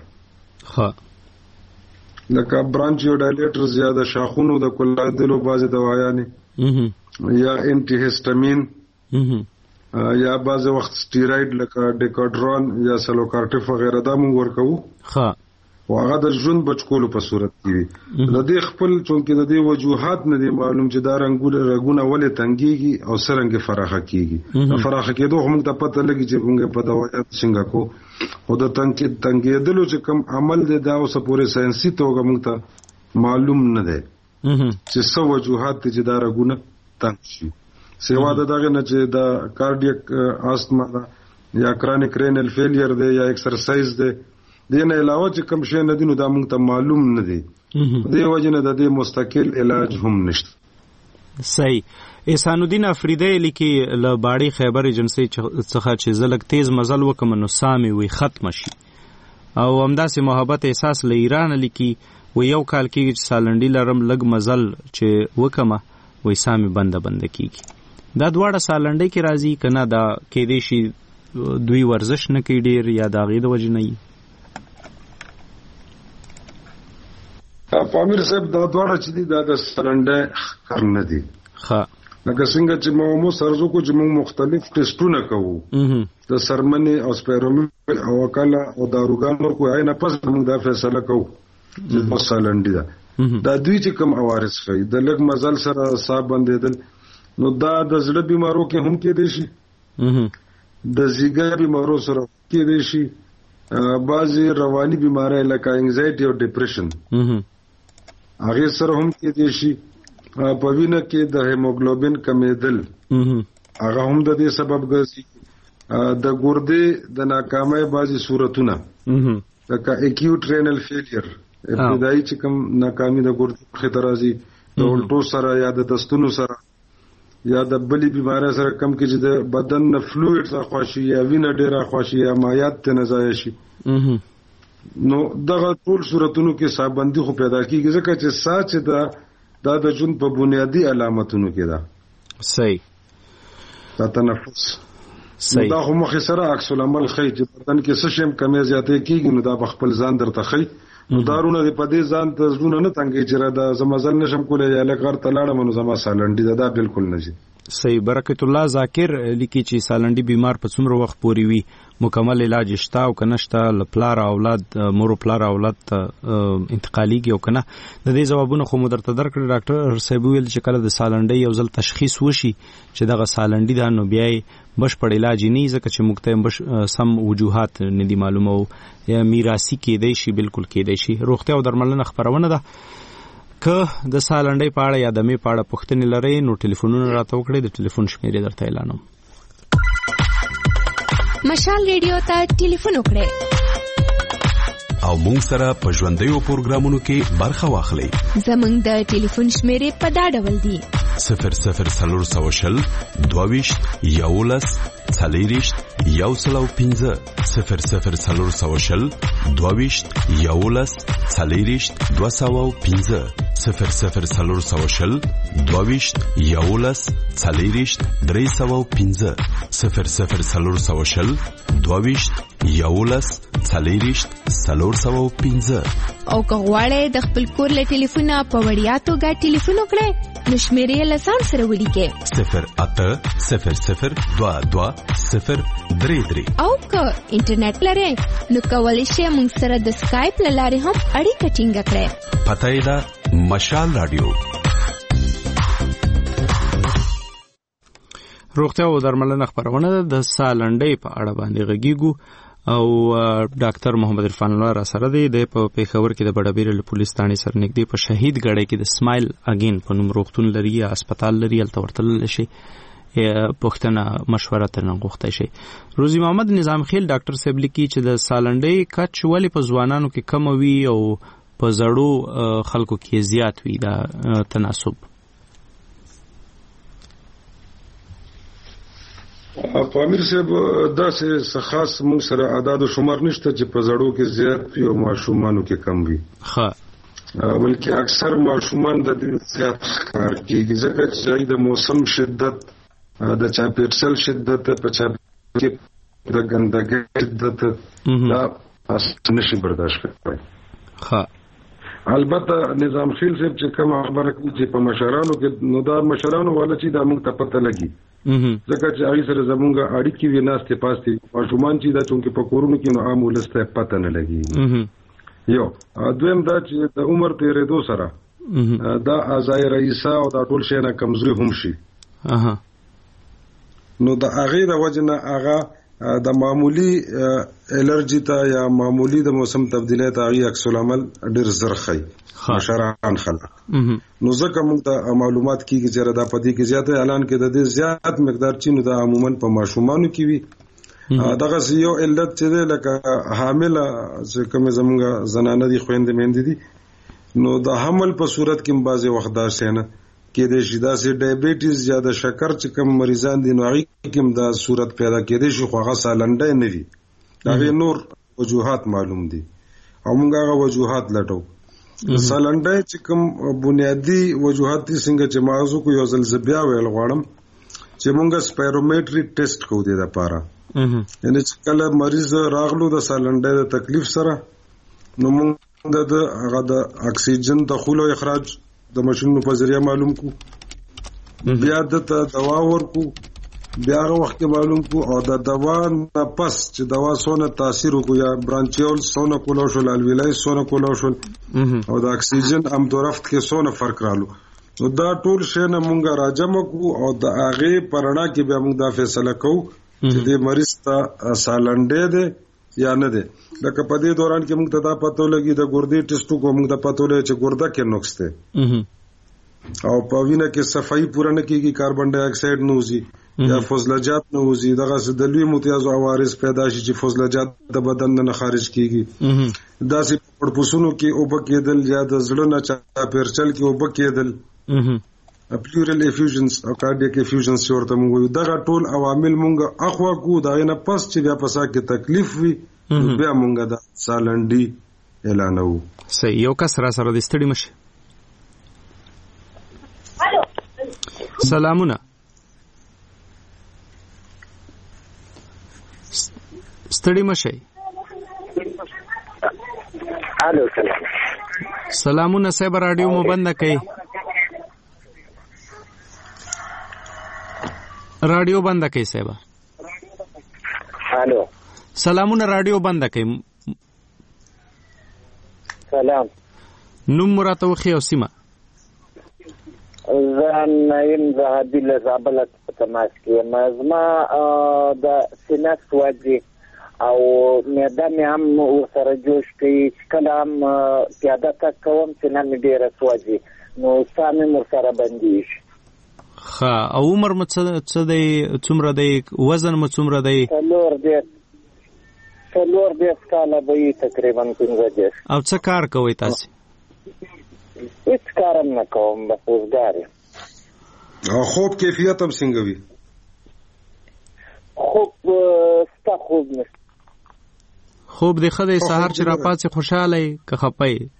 لکه برانچیو ډایلیټر زیاده شاخونو د کولادلو بازي دوايانې یا انټي هیسټامین یا بعض وخت سټیراید لکه ډیکاډرون یا سلوکارټیف وغیرہ دا موږ ورکوو او هغه د ژوند بچکولو په صورت کې وي د دې خپل چونکې د دې وجوهات نه دي معلوم چې دا رنګونه ولې تنګيږي او سرنګ فراخه کیږي فراخه کېدو هم ته پته لګي چې موږ په دوايات څنګه کو او د تنګېدلو چې کوم عمل دی دا اوس پورې ساينسي توګه موږ ته معلوم نه دی چې څو وجوهات دي چې دا رنګونه تنګ شي سیوا دغه نه چې دا کارډیک آستما یا کرونیک رینل فیلیر دی یا ایکسرسایز دی دینه علاوه چې کوم شی نه دي نو دا موږ ته معلوم نه دي دې وجه نه د دې مستقل علاج هم نشته صحیح احسان الدین افریدی لیکي له باړي خیبر ایجنسی څخه چې زلک تیز مزل وکم نو سامي وي ختم شي او همداسې محبت احساس له ایران لیکي و یو کال کې چې سالنډي لرم لګ مزل چې وکمه وې سامي بند کیږي دا دواړه سالنډي کې راځي کنه دا کې دي شي دوی ورزش نه کوي ډیر یا دا غي د وجه نه پامیر صاحب دا دواړه چې دي دا د سالنډي کار نه دي لکه څنګه چې مو سرزو کو چې موږ مختلف ټیسټونه کوو د سرمنی او سپیرومیټری او کله او داروګانو کو عین پس موږ دا فیصله کوو چې په سالنډي دا دوی چې کوم عوارض کوي د لګ مزل سره صاحب بندیدل نو دا د زړه بیمارو کې هم کې دي شي د زیګر بیمارو سره کې دي شي بعضی رواني بیماری لکه انزایټي او ډیپریشن هغه سره هم کې دي شي په وینه کې د هیموګلوبین کمیدل هغه هم د دې سبب ګرځي. د ګردې د ناکامۍ بعضي صورتونه لکه اکیوټ رینل فیلیر، ابتدایي چې کوم ناکامي د ګردې په خطر راځي د الټو سره یا د دستونو سره یا د بلی بیماری سره کم کې چې د بدن نه فلویډز اخواشي یا وینه ډیر اخواشي یا مایعات ته نزای شي. نو دغه ټول صورتونو کې سابندي خو پیدا کیږي ځکه چې ساچ د جون په بنیادی علامتونو کې ده. صحیح. دا تنفس دا خو مخې سره عکس العمل خی چې بدن کې څه شیم کمی زیاتې کیږي نو دا خپل ځان درته خی. نو دارونه په دې ځان ته زونه نه تنګي چې را د زمازل نشم کولای یا لکار تلاړم نو زما سالنډي دا بالکل نه شي. صحیح. برکت الله ذاکر لیکي چې سالنډي بیمار په څومره وخت پوري وي مکمل علاج شته او کنهشته لپلار اولاد مور پلار اولاد انتقاليږي او کنه. د دې جوابونه خو مدرته درکړ ډاکټر صاحب ویل چې کله د سالنډي یو ځل تشخیص وشي چې دغه سالنډي دا نو بیا بشپړ علاج نه ځکه چې مختلف سم وجوهات نه دي معلومه او یا میراثي کېدای شي بالکل کېدای شي. روغتیا او درملنه خبرونه ده که د سالنډي په اړه یا د می په اړه پوښتنې لرئ نو ټلیفونونه راته وکړئ. د ټلیفون شمیرې درته اعلانوم. مشال ریډیو ته ټلیفون وکړئ او مونږ سره په ژوندیو پروګرامونو کې برخه واخلئ. زمونږ د ټلیفون شمیرې په دا ډول دي: 0040 22 11 40 105 0040 22 11 40 205 0040 22 11 40 305 0040 22 11 40 305. او که غواړئ د خپل کور له ټلیفونه په وړیا توګه ټلیفون وکړئ نو شمیرې له ځان سره ولیکئ 0800 22 033. او که انټرنیټ لرئ نو کولی شئ موږ سره د سکایپ له لارې هم اړیکه ټینګه کړئ. پته یې ده مشال رادیو. روغتیا او درملنه خبرونه د سالنډي په اړه باندې غږیږو او ډاکټر محمد عرفان الله را سره دی. د په پیښور کې د بډابیر له پولیس ثانې سره نږدې په شهید ګړی کې د سمایل اگین په نوم روغتون لري یا هسپتال لري هلته ورتللی شي پوښتنه مشوره ترنه غوښتی شي. روزي محمد نظام خیل ډاکټر صاحب لیکي چې د سالنډي کچ ولې په ځوانانو کې کم وي او په زړو خلکو کې زیات وي دا تناسب. په امیر صاحب داسې خاص موږ سره اعداد و شمار نشته چې په زړو کې زیات وي او ماشومانو کې کم وي. بلکې اکثر ماشومان د دې زیات کار کېږي ځکه چې د موسم شدت د چاپیریال شدت په چاپیریال کې د ګندګۍ شدت دا اصلا نشي برداشت کوي. البته نظام خیل صاحب چې کوم خبره کوي چې په مشرانو کې نو دا مشرانو والا چې دا موږ ته پته لګي ځکه چې هغه سره زمونږ اړیکې وي ناشته پاسته ماشومان چې دا چونکې په کورونو کې نو عام ولسته پته نه لګي. یو دویم دا چې د عمر تیرېدو سره دا اعضای رئیسه او دا ټول شی نه کمزوري هم شي. نو د هغې د وجه نه هغه د معمولی الرجی ته یا معمولی د موسم تبدیلی ته هغې عکس العمل ډېر زر ښیي مشران خلک. نو ځکه موږ ته معلومات کېږي چې دا په دې کې زیات اعلان کې د دې زیات مقدار چې نو دا عموما په ماشومانو کې وي. دغه یو علت چې دی لکه حامله چې کومې زموږ زنانه دي خویندې میندې دي نو د حمل په صورت کې بعضې وخت داسې نه کېدای شي داسې ډایبیټیز یا د شکر چې کوم مریضان دي نو هغې کې هم دا صورت پیدا کېدای شي خو هغه سالنډی نه وي. د هغې نور وجوهات معلوم دي او موږ هغه وجوهات لټو. سالنډی چې کوم بنیادی وجوهات دي څنګه چې ماغزو کو یو ځل زه بیا ویل غواړم چې موږ سپایرومیټري ټیسټ کوو دې دپاره یعنې چې کله مریض راغلو د سالنډی د تکلیف سره نو موږ د هغه د اکسیجن دخول او اخراج د ماشینونو په ذریعه معلوم کو بیا دته دوا ورکو بیا هغه وخت کې معلوم کو او د دوا نه پس چې دوا څونه تاثیر وکړو یا برانچیول څونه کولو شول الویلای څونه کولو شول او د اکسیجن امدورفت کې څونه فرق رالو نو دا ټول شی نه مونږ راجمع کو او د هغې په رڼا کې بیا مونږ دا فیصله کوو چې دې مریض ته سالنډی دی یا نه دی. لکه په دې دوران کې مونږ ته دا پته ولګي د ګردې ټیسټ وکړو مونږ ته پته ولګي چې ګرده کې نقص دی او په وینه کې صفایي پوره نه کېږي کاربن ډای اکساید نه وځي یا فضلجات نه وزي دغه د لوی متیازو عوارض پیدا شي چې فضلجات د بدن نه خارج کیږي داسې پړپوسونو کې او بکیدل یا د زړه نه چا پرچل کې او بکیدل pleural effusions او cardiac effusions ورته موږ دغه ټول عوامل موږ اخوا کو دا نه پس چې بیا پسا کې تکلیف وي بیا موږ د سالنډي اعلانو. صحیح. یو کس را سره د ستړي مشه. سلامونه. ستړي مشه. الو سلام. سلامونه صاحب رادیو مو بند کړئ. رادیو بند کړئ صاحب. الو. سلامونه رادیو بند کړئ. سلام. نوم مراته وخی او سیمه. زان نایم زهبیل زابلت تماس کې مزما د سینس وادي او معده مې هم ورسره جوش کوي چې کله هم پیاده تګ کوم سینه مې ډېره سوځي نو ساه مې ورسره بندېږي. ښه. او عمر مو څه دی څومره دی وزن مو څومره دی؟ 4 کاله به وي تقریبا 15. او څه کار کوئ تاسې؟ هیڅ کار هم نه کوم بس اوزګار یم. او خوب کیفیت هم څنګه وي؟ خوب ستا خوب نشته. خوب دی ښه دی سهار چې راپاڅې خوشحاله یې که خفه یې؟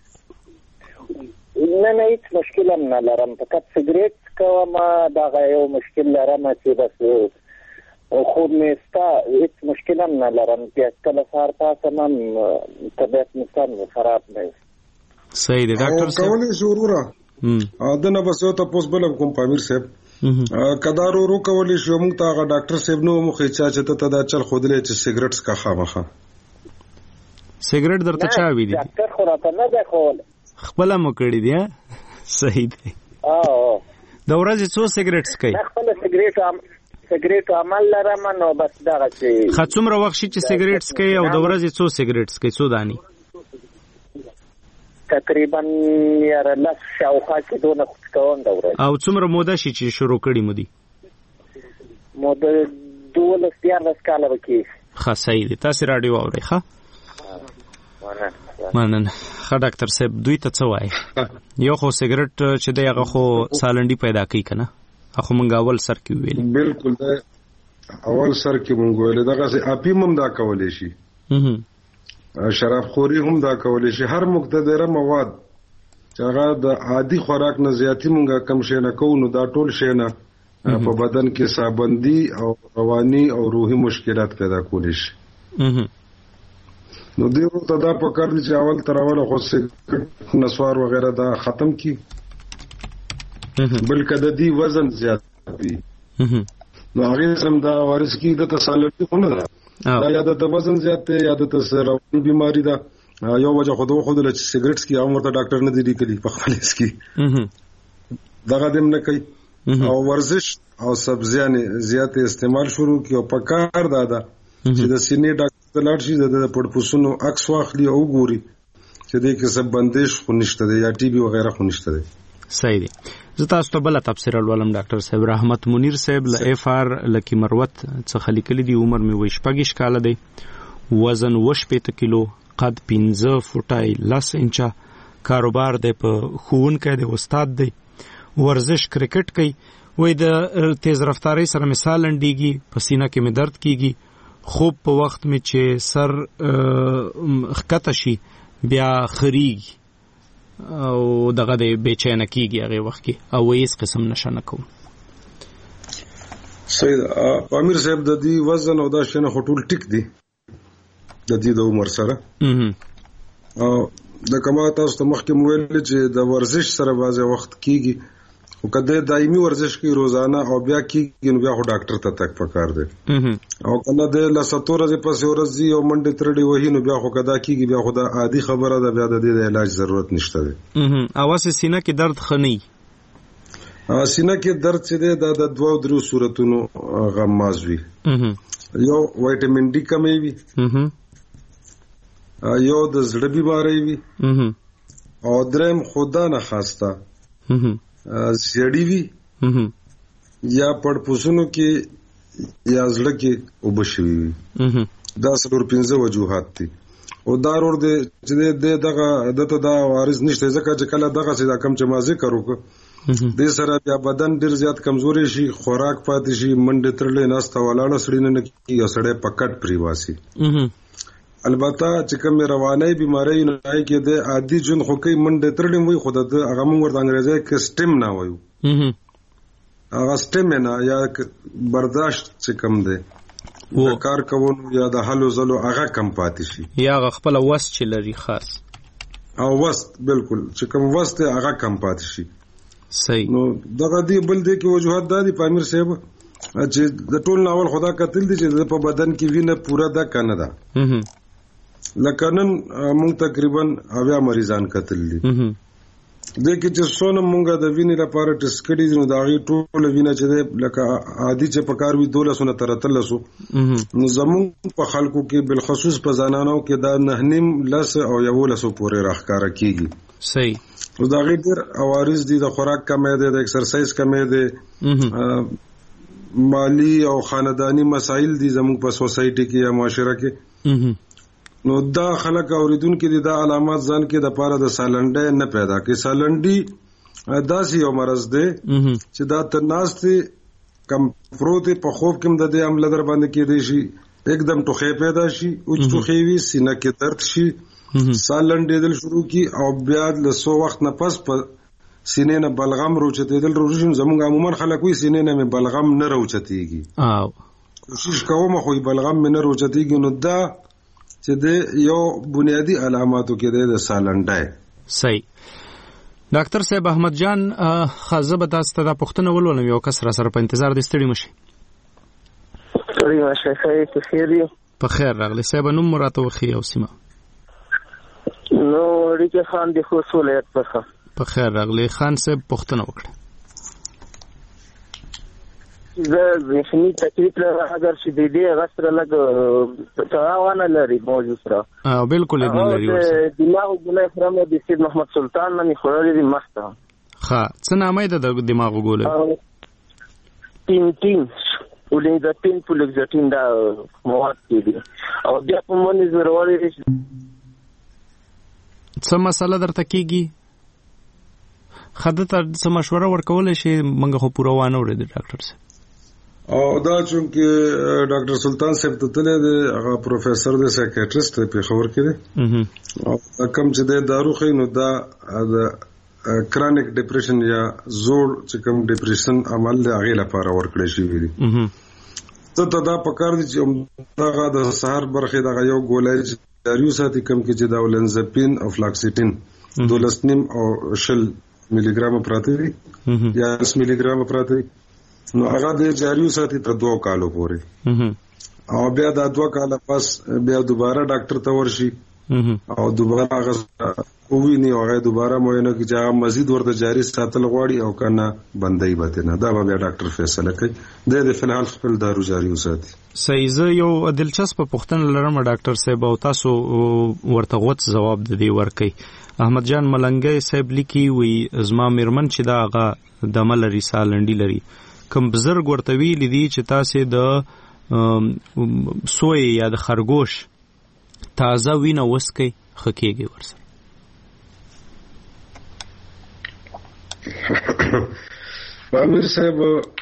نه هیڅ مشکل هم نه لرم فقط سګریټ کوم دغه یو مشکل لرم چې بس خوب مې ستا هیڅ مشکل هم نه لرم چې کله سهار پاسم هم طبیعت مې سم خراب نه وي. صحیح دی ډاکټر صاحب. کولی شو وروره دنه بس یو تاسو بل کوم پامیر صاحب کدارو ورو کولی شو موږ ته هغه ډاکټر صاحب نو مخې چې ته دا چل خودلې چې سګریټ کا خامخه سګریټ درته چا وی دي؟ ډاکټر خو راته نه دی ښوولی خپله مو کړي دي. صحیح دی. د ورځې څو سګریټ څکئ؟ خپله سګریټ عمل لرم نو بس دغه چې ښه څومره وخت شي چې سګریټ څکئ او د ورځې څو سګریټ څکئ څو دانې؟ تقریبا یاره 10 شاوخوا کې دونه کوم د ورځې. او څومره موده شي چې شروع کړي مو دي؟ موده 12-14 کاله به کېږي. ښه صحیح دی. تاسې راډیو اورئ. ښه مننه. ښه ډاکټر صاحب دوی ته څه وایي؟ یو خو سګریټ چې دی هغه خو سالنډي پیدا کوي که نه؟ هغه مونږ اول سر کې ویلي. بالکل دا اول سر کې مونږ ویلي. دغه اپیم هم دا کولی شي. شراب خوري هم دا کولی شي. هر مقتدره مواد چې هغه د عادي خوراک نه زیاتی مونږه کم شي نه کوو نو دا ټول شي نه په بدن کې سابندي او رواني او روحي مشکلات پیدا کولی شي. نو دیو ته دا پکار دي چې اول تر اوله خو سګریټ نسوار وغیرہ دا ختم کی بلکې د دې وزن زیات وي نو هغه سم دا وارث کی د تسلط خو نه دا یا د وزن زیات دی یا د رواني بیماری دا یو وجه خو د سګریټ کی عمر ته ډاکټر نه دی لیکلي په خپل اس کی دغه دم نه کوي او ورزش او سبزیانې زیات استعمال شروع کی او پکار دا چې د سینې ډاکټر د لاړ شي د پړپوسونو عکس واخلي او ګوري چې دې کې څه بندش خو نشته دی یا ټي بي وغیرہ خو نشته دی. صحیح دی. زه تاسو ته بل تفسیر ولولم ډاکټر صاحب. رحمت منیر صاحب ل اف ار لکی مروت څخه لیکلي دی عمر می وښ پګیش کال دی وزن 80 کیلو قد 15 فوټای 10 انچا کاروبار دی په خوونکې دی استاد دی ورزش کرکټ کوي وای د تیز رفتاری سره مثال لنډیږي پسینه کې می درد کیږي خوب په وخت می چې سر خکته شي بیا خریږي او دغه د بیچینه کیږي هغه وخت کې او هیڅ قسم نشه نه کوم. صحیح. امیر صاحب د دې وزن او دا شنه خټول ټیک دی د دې د عمر سره او د کما تاسو ته مخکې ویل چې د ورزش سره بازه وخت کیږي او کله دایمي ورزش کوي روزانه او بیا کیږي نو بیا خو ډاکټر ته تک پکار دی او کله د لساتور ز پس ورځي او منډه ترډي وਹੀ نو بیا خو کدا کیږي بیا خو د عادي خبره ده بیا د دې علاج ضرورت نشته دی. اواسه سینه کې درد خني سینه کې درد چې دی د دوه درو صورتونو غماز وي. یو وټامین ډي کمی وي یو د زړه بیماری وي او دریم خدا نه خواسته زیړی وي یا پړپوسونو کې یا زړه کې وبشوي دا څلور پنځه وجوهات دي او دا ورور دې چې دغه دته دا وارث نشته ځکه چې کله دغه څه دا کم چې ما ذکر وکړ د سره بیا بدن ډیر زیات کمزوري شي خوراک پاتې شي منډه ترلې ناسته ولاړه سړی نه کی یو سړی پکټ پریواسي البته چې کوم رواني بيماري نه کې د عادي جون خو کې منډه ترلې وي خود د هغه موږ ورته انګريزي کې سټیم نه وایو هغه سټیم نه یا برداشت چې کم دی د کار کوونو یا د حلو زلو هغه کم پاتې شي یا خپل وس چې لري خاص او وس بالکل چې کوم وس ته هغه کم پاتې شي صحیح نو دغه دی بل دی کې وجوهات دادي پامیر صاحب چې د ټول ناول خدا قتل دي چې په بدن کې وینه پورا ده کنه ده لکه نن موږ تقریبا 80 مریضان قتل دي د کې چې څونه مونږه د وینې لپاره ټیسټ کړي نو دا غي ټول وینه چې لکه عادي چې پکار وي 1200 تر 1300 نو زمون په خلکو کې بل خصوص په ځانانو کې دا نهنیم لس او یو لس پورې راخکاره کیږي صحیح نو دا غي ډیر عوارض دي د خوراک کمې دي د ایکسرسایز کمې دي مالی او خاندانی مسائل دي زمون په سوسایټي کې یا معاشره کې نو دا خلک اوریدونکو دي دا علامات ځان کې د پاره د سالنډې نه پیدا کې سالنډي داسې یو مرض دی چې دا تناستي کم پروت په خوب کې د دې عمل در باندې کې دی شي एकदम ټوخې پیدا شي او ټوخې وي سینه کې درد شي سالنډې دل شروع کی او بیا له 100 وخت نه پس په سینې نه بلغم روچته دل روشن زمونږ عموما خلک وي سینې نه بلغم نه روچتيږي او کوشش کوم خو بلغم نه روچتيږي نو دا چې د یو بنیادی علاماتو کې د سالنډای صحیح ډاکټر صاحب احمد جان خازه تاسو ته د پښتنه ولولم یو کس را سره په انتظار د ستړي مشي ستړي مشه خیر په خیر په خیر راغلی صاحب نوم مراته وخی او سیمه نو ریکه خان د خصوصیت په خیر راغلی خان صاحب پښتنه وکړه ذهني تکلیف لري اگر چې د دې غسر لګ تاوانه لري موضوع سره بالکل نه لري دماغ ګولې فرمه د سید محمد سلطان نه خوري د مخته ښه څه نامه ده د دماغ ګولې تین ولې د تین په لګځتین دا مواد دي او بیا په مونږ ضروري څه مسله درته کیږي خدای ته څه مشوره ورکول شي منګه خو پوره وانه ورته ډاکټر صاحب او دا چې ډاکټر سلطان صاحب ته تللی دی هغه پروفیسور دی سایکیاټریسټ دی پېښور کې دی او کوم چې د دارو خې نو دا د کرونیک ډیپریشن یا زوړ چې کوم ډیپریشن عمل دی هغه لپاره ورکړی شي وي ته دا پکار دي چې دا د سحر برخه دا یو ګولای جاریو ساتي کوم کې چې دا ولنزپین او فلاکسیټین 12 او 10 ملي ګرام پراته دي یا 10 ملي ګرام پراته دي نو هغه د جاریو ساتي تر 2 کالو پورې او بیا دا 2 کال پس بیا دوباره ډاکټر ته ورشي او دوباره هغه ویني هغه دوباره معاینه کې چې مزید ورته جاری ساتل غواړي او کنه بندي به نه دا به ډاکټر فیصله کوي د فلحال خپل دارو جاری وساتي صحیح زه یو دلچسپ پوښتنه لرم ډاکټر صاحب او تاسو ورته غوت جواب د دې ورکړي احمد جان ملنګي صاحب لیکي وی زما میرمن چې دا هغه د عمل رسالندې لري کوم بزرګ ورته ویل دي چې تاسو د سوی یا د خرګوش تازه وینه وسکي خکېږي ورسره امیر صاحب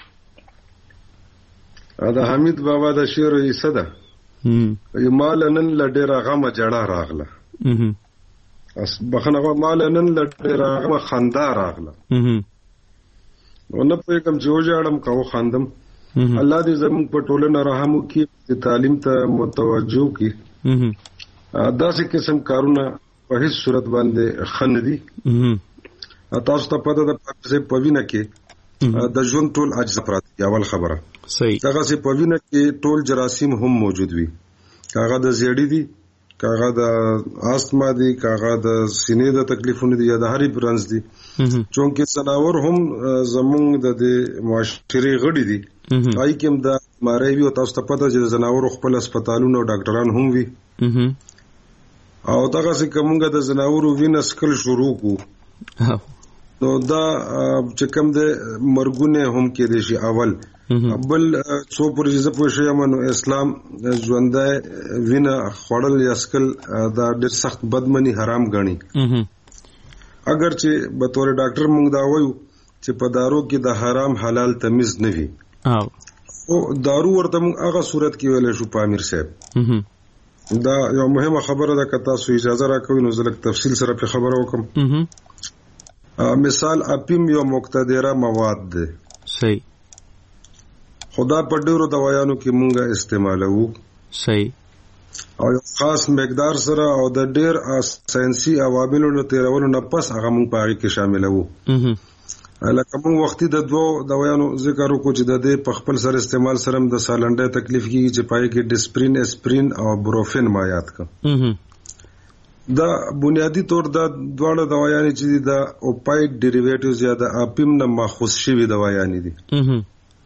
دا حمید بابا د شعر یې صدا مال نن لډه غمه جړه راغله اس بخنه مال نن لډه غمه خندا راغله ونه په کوم جوړم کاو خاندم الله دې زموږ په ټولنه رحم وکړي چې تعلیم ته متوجه کړي دا څه قسم کارونه په هیڅ صورت باندې خندي تاسو ته پته ده چې په وینه کې د ژوند ټول اجزا پراته اول خبره صحیح هغه چې په وینه کې ټول جراثیم هم موجود وي کاغه د زیړی دي کاغه د آستما دي کاغه د سینې د تکلیفونو دي یا د هری برنس دي چونکه سناور هم زمونږ د معاشري غړي دي هاي کوم د ماري وي او تاسو ته پته چې زناور خپل هسپتالونو او ډاکټران هم وي او دغه چې کومګه د زناورو وینس کل شروع کو نو دا چې کوم د مرګونه هم کې دي شي اول بل څو پورې زه پوه شوم نو اسلام ژوندۍ وینه خوړل یا سکل دا ډېر سخت بدمني حرام ګڼي. اگر چې به تور ډاکټر موږ دا وایو چې په دارو کې د حرام حلال تمیز نه وي او دارو ورته موږ هغه صورت کې ویل شو په امیر صاحب دا یو مهمه خبره ده که تاسو اجازه راکوئ نو زه لږ تفصیل سره په خبره وکم. مثال اپیم یو مقتدره مواد ده صحیح خدا په ډیرو دوايانو کې مونږه استعمالوو صحیح او خاص مقدار سره او د ډیر ساينسي عواملو نه تیرولو نه پس هغه مونږ په هغه کې شاملوو. لکه مونږ وختي د دوه دوايانو ذکر وکړو چې د دې په خپل سره استعمال سره د سالنډه تکلیف کیږي چې پای کې ډسپرین اسپرین او بروفین ما یاد کړ. دا بنیادی طور د دواړه دوايانې چې د اوپاید ډیریویټیوز یا د اپیم نه ماخوذ شوی دوايانې دي.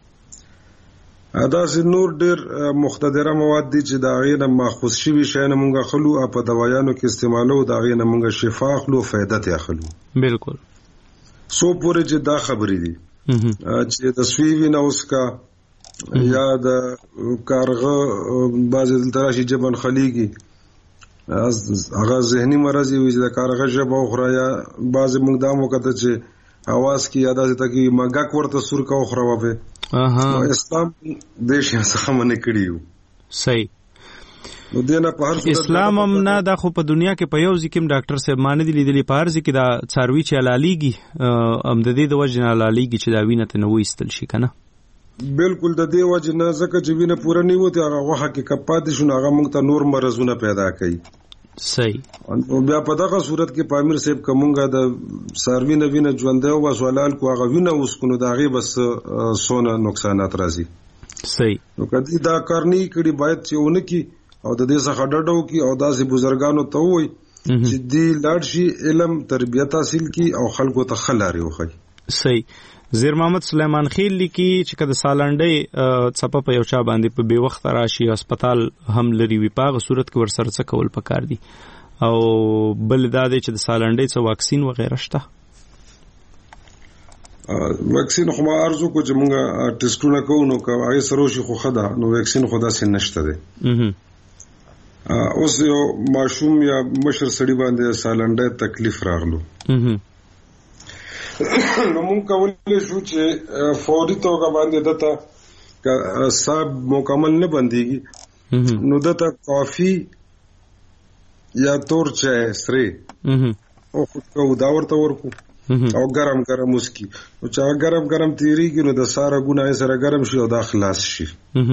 دا سي نور ډیر مقتدره مواد دي چې دا غینه ماخوذ شوی شي نه مونږه خلو په دوايانو کې استعمالو دا غینه مونږه شفا خلو فائدہ ته اخلو. بالکل سو پورې چې دا خبرې دي چې د سویوی نه اوس کا یا د کارغه باز دلتراشي جبن خلیږي هغه ذهني مرض وي چې د کارغه جبه خورا یا باز مونږ دا موکته چې اواز کی یاد ځته کې مګک ورته سور کا خورا وفه اسلام دیش څخه منې کړیو. صحیح اسلام هم نه دا خو په دنیا کې په یو ځکه ډاکټر صاحب مانه دي لیدلی په هر ځکه دا څاروي چې حلاليږي ام د دې د وجه نه حلاليږي چې دا وینه ته نه وېستل شي کنه. بالکل د دې وجه نه ځکه چې وینه پوره نه وته هغه وخت کې کپات شو هغه موږ ته نور مرزونه پیدا کوي. صحیح او بیا په دغه صورت کې پامیر صاحب کومګه د ساروی نه وینه ژوندې او سوالال کو هغه وینه اوس کو نو دغه بس سونه نقصانات راځي. صحیح نو کدی دا کارنی کړي باید چې اونکي او د دې څخه ډډو کی او داسې بزرګانو ته وای چې دی لاړ شي علم تربیت حاصل کی او خلکو ته خلاري وخی. صحیح زیر محمد سلیمان خیل لیکي چې کله سالنډې څپه په یو چا باندې په بے وخت راشي هسپتال هم لري وي په صورت کې ورسره څه کول پکار دي او بل دا دی چې د سالنډې څه واکسین وغیرہ شته. واکسین خو ما ارزو کو چې مونږه ټیسټونه کوو نو که هغه سره شي خو خدا نو واکسین خدا سین نشته دی. اوس یو ماشوم یا مشر سړي باندې سالنډې تکلیف راغلو نو مونږ کولای شو چې فوري توګه باندې دته صاحب مکمل نه بنديږي نو دته کافي یا تور چای سری او خو دا ورته ورکو او ګرم ګرم مسکی او چې ګرم ګرم تیریږي نو د ساره ګناه سره ګرم شي او دا خلاص شي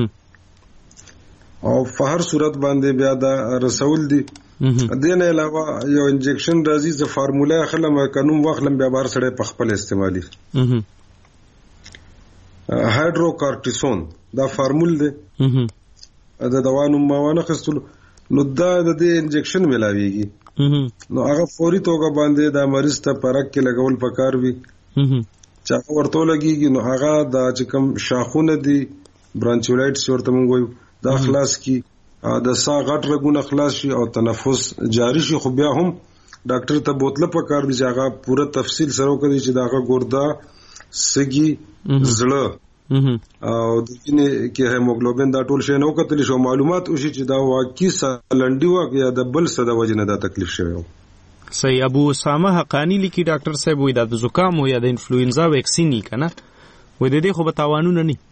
او په هر صورت باندې بیا دا رسول دي. دین علاوه یو انجکشن راځي ز فارموله خلم قانون واخلم بیا بار سره په خپل استعمالي هایدروکورټیسون دا فارمول دی دا دوانو موانه خستل نو دا د دې انجکشن ملاويږي نو هغه فوري توګه باندې دا مریض ته پرک کې لګول پکار وي چې هغه ورته لګيږي نو هغه دا چې کوم شاخونه دي برانچولایټس ورته مونږ وایو دا خلاص کی د سا غټ رګونه خلاص شي او تنفس جاری شي. خو بیا هم ډاکټر ته بوتله پکار دي چې هغه پوره تفصیل سره وکړي چې داغه ګوردا سګي زړه او د دې کې هیموګلوبین دا ټول شی نو کتلی شو معلومات وشي چې دا واقعي سالنډي واقعي د بل څه د وجنه دا تکلیف شوی. صحیح ابو اسامه حقانی لیکي ډاکټر صاحب وای د زکام او یا د انفلوئنزا ویکسین کنه و د دې خو به تاوانونه نه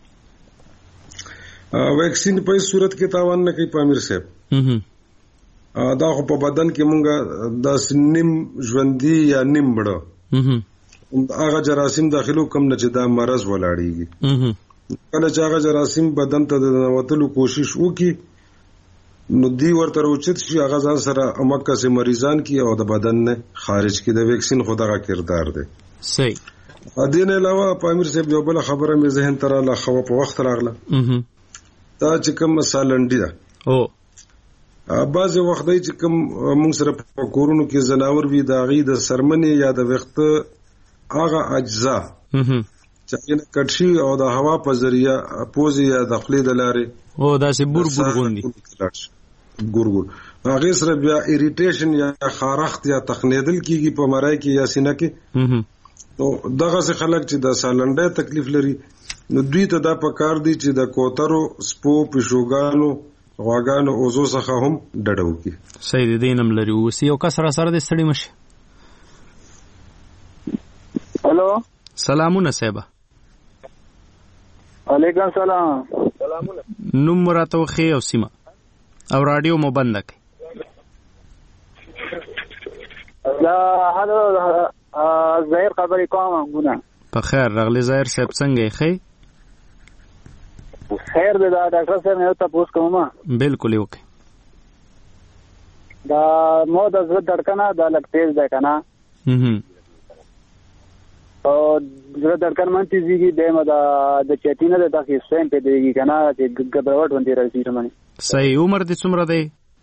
ویکسین په صورت کې تاوان نه کوي پامیر صاحب دا خو په بدن کې مونږه د نیم ژوندۍ یا نیم مړه هغه جراثیم داخلو کم نه چې دا مرض ولاړیږي کله چې هغه جراثیم بدن ته د نوتلو کوشش وکړي نو دی ورته روچت شي هغه ځان سره امکه سي مریضان کی او د بدن نه خارج کی د ویکسین خدغه کردار دی. صحیح دین علاوه پامیر صاحب یو بل خبره مې ذهن تر لا خو په وخت راغله دا چې کوم سالنډي ده او بعض وخت دی چې کوم موږ سره په کورونو کې زناور وي دا غي د سرمنې یا د وخت هغه اجزا چې کټشي او د هوا په ذریعہ پوزي یا د خلی د لارې او دا سي بورګور غوندي ګورګور هغه سره بیا اریټیشن یا خارخت یا تخنیدل کیږي په مرای کې یا سینه کې نو دغه څه خلک چې د سالنډي تکلیف لري نو دوی ته دا پکار دي چې د کوترو سپو پښوګانو غواګانو اوزو څخه هم ډډه وکړي. صحیح دی نم لري اوس یو کس را سره د ستړي مشه. هلو سلامونه صاحب. علیکم سلام. سلامونه. نوم راته خو او سیمه او رادیو مو بند کړئ. دا هلو ظاهر خبرې کوم غونه. په خیر راغلی ظاهر صاحب څنګه یې خې؟ خیر دی دا ډاکټر صاحب نه تاسو کوم. بالکل یو کې. دا مو د زړه دړکنه دا لږ تیز ده کنه. او زړه دړکن من تیزیږي دیمه دا د چټینه د تاسو سیم په دیږي کنه چې ګډوډ وندي راځي تمنه. صحیح عمر دې څومره دی؟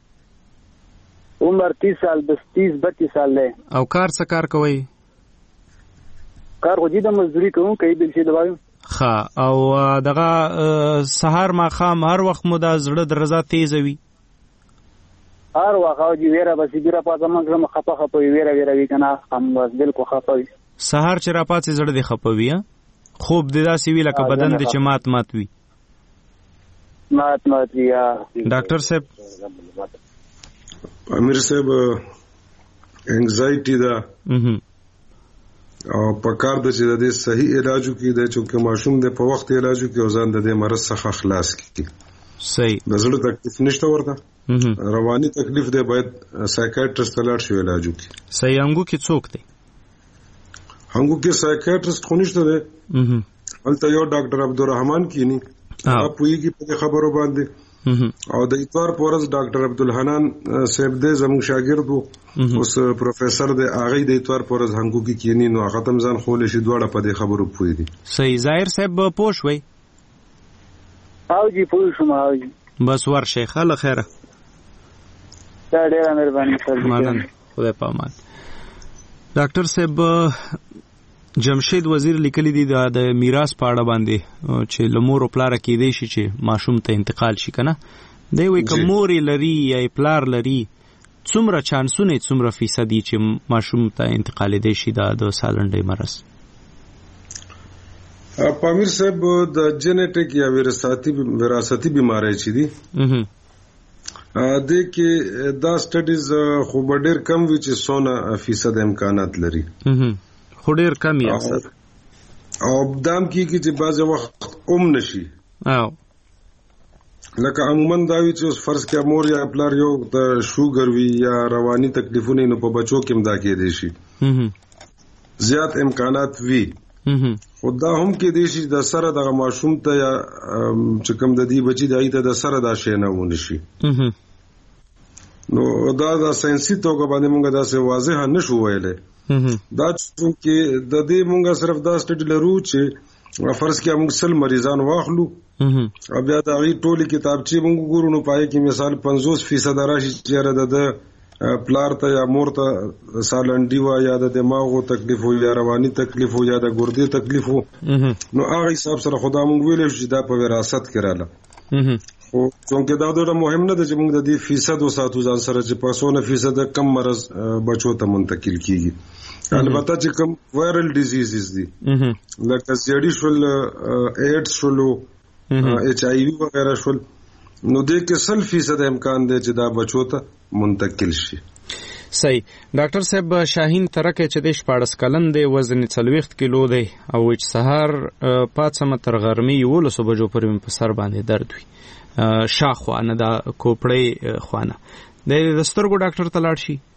عمر 30 سال 32 سال دی. او کار څه کار کوي؟ کار خو دې د مزدوري کوم کوي بل شي دوايو. ښه او دغه سحر ما خام هر وخت مو دا زړه د رضا تیز وي؟ هر وخت او دی ویره بس ګره پاتې مونږه خپه ویره وی کنه هم بالکل خپه وي. سحر چې را پاتې زړه دې خپوي خوب دې داسې وی لکه بدن دې چې مات وي. مات وي. ډاکټر صاحب امیر صاحب انگزایټي دا او پکار د چې د دې صحیح علاجو کې د چې ماشوم د په وخت علاجو کې اوزان د دې مرض څخه خلاص کی. صحیح. د زړه تکلیف نشته ورته. رواني تکلیف دی باید سایکیاټریست لاړ شي علاجو کې. صحیح. انګو کې څوک دی؟ انګو کې سایکیاټریست خو نشته دی. هلته یو ډاکټر عبدالرحمن کینی پویږي په خبرو باندې. او د اتوار پورز ډاکټر عبدالحنان صاحب دې زموږ شاګرد وو اوس پروفیسور دې اغه د اتوار پورز هنګو کې کینی نو ختم ځان خول شي دواړه په دې خبرو پوي دي. صحیح. ظاهر صاحب پوښوي او جی پوښوم او جی بس ورشه خاله خیره. ډېر مهرباني مننه خدای پامان. ډاکټر صاحب جمشید وزیر لیکلی دی د میراث په اړه باندې چې لمور او پلار کې دی شي چې ماشوم ته انتقال شي کنه دی وی کومور لري یا پلار لري څومره چانسونه څومره فیصدي چې ماشوم ته انتقال دی شي د سالنډي مرض. پامیر صاحب د جنټیک یا وراثتي بیماری چې دي د کې دا سټډیز خو ډېر کم وی چې 100% امکانات لري. خو ډېر کم یې اکثر او دام کیږي چې بعض وخت نشي. لکه عموما دا وی چې اوس فرض کې مور یا پلار یو د شوګر وی یا رواني تکلیفونه نو په بچو کې امدا کې دي شي. زیات امکانات وی خدا هم کې دي شي د سره د ماشوم ته یا چې کوم د دې بچي دای ته د سره دا شی نه ونی شي. نو دا ساينسي توګه باندې مونږ دا څه واضح نشو ویلې. دا چې د دې مونږه صرف دا سټډي لرو چې فرض کې موږ سل مریضان واخلو او بیا دا غي ټولي کتابچې مونږ ګورو نو پای کې مثال 50% راشي چې د پلار ته یا مور ته سالنډي وا یا د دماغو تکلیف او یا رواني تکلیف او یا د ګردې تکلیف نو هغه حساب سره خدا مونږ ویل چې دا په وراثت کې رااله. خو څنګه دا ډېر مهم نه ده چې موږ د دې فیصد او ساتو ځان سره چې 100% کم مرض بچو ته منتقل کیږي. البته چې کم وایرل ډیزیزز دي لکه سیډي شول ایډز شول ایچ آی وی وغیرہ شول نو دې کې 100% امکان دی چې دا بچو ته منتقل شي. صحیح. ډاکټر صاحب شاهین ترکه چې د 14 کلن دی وزن 40 کیلو دی او چې سحر 5 تر غرمې 11 بجو پورې په سر باندې درد وي شاخوانه دا کوپړې خوانه د سترګو ډاکټر ته لاړ شي؟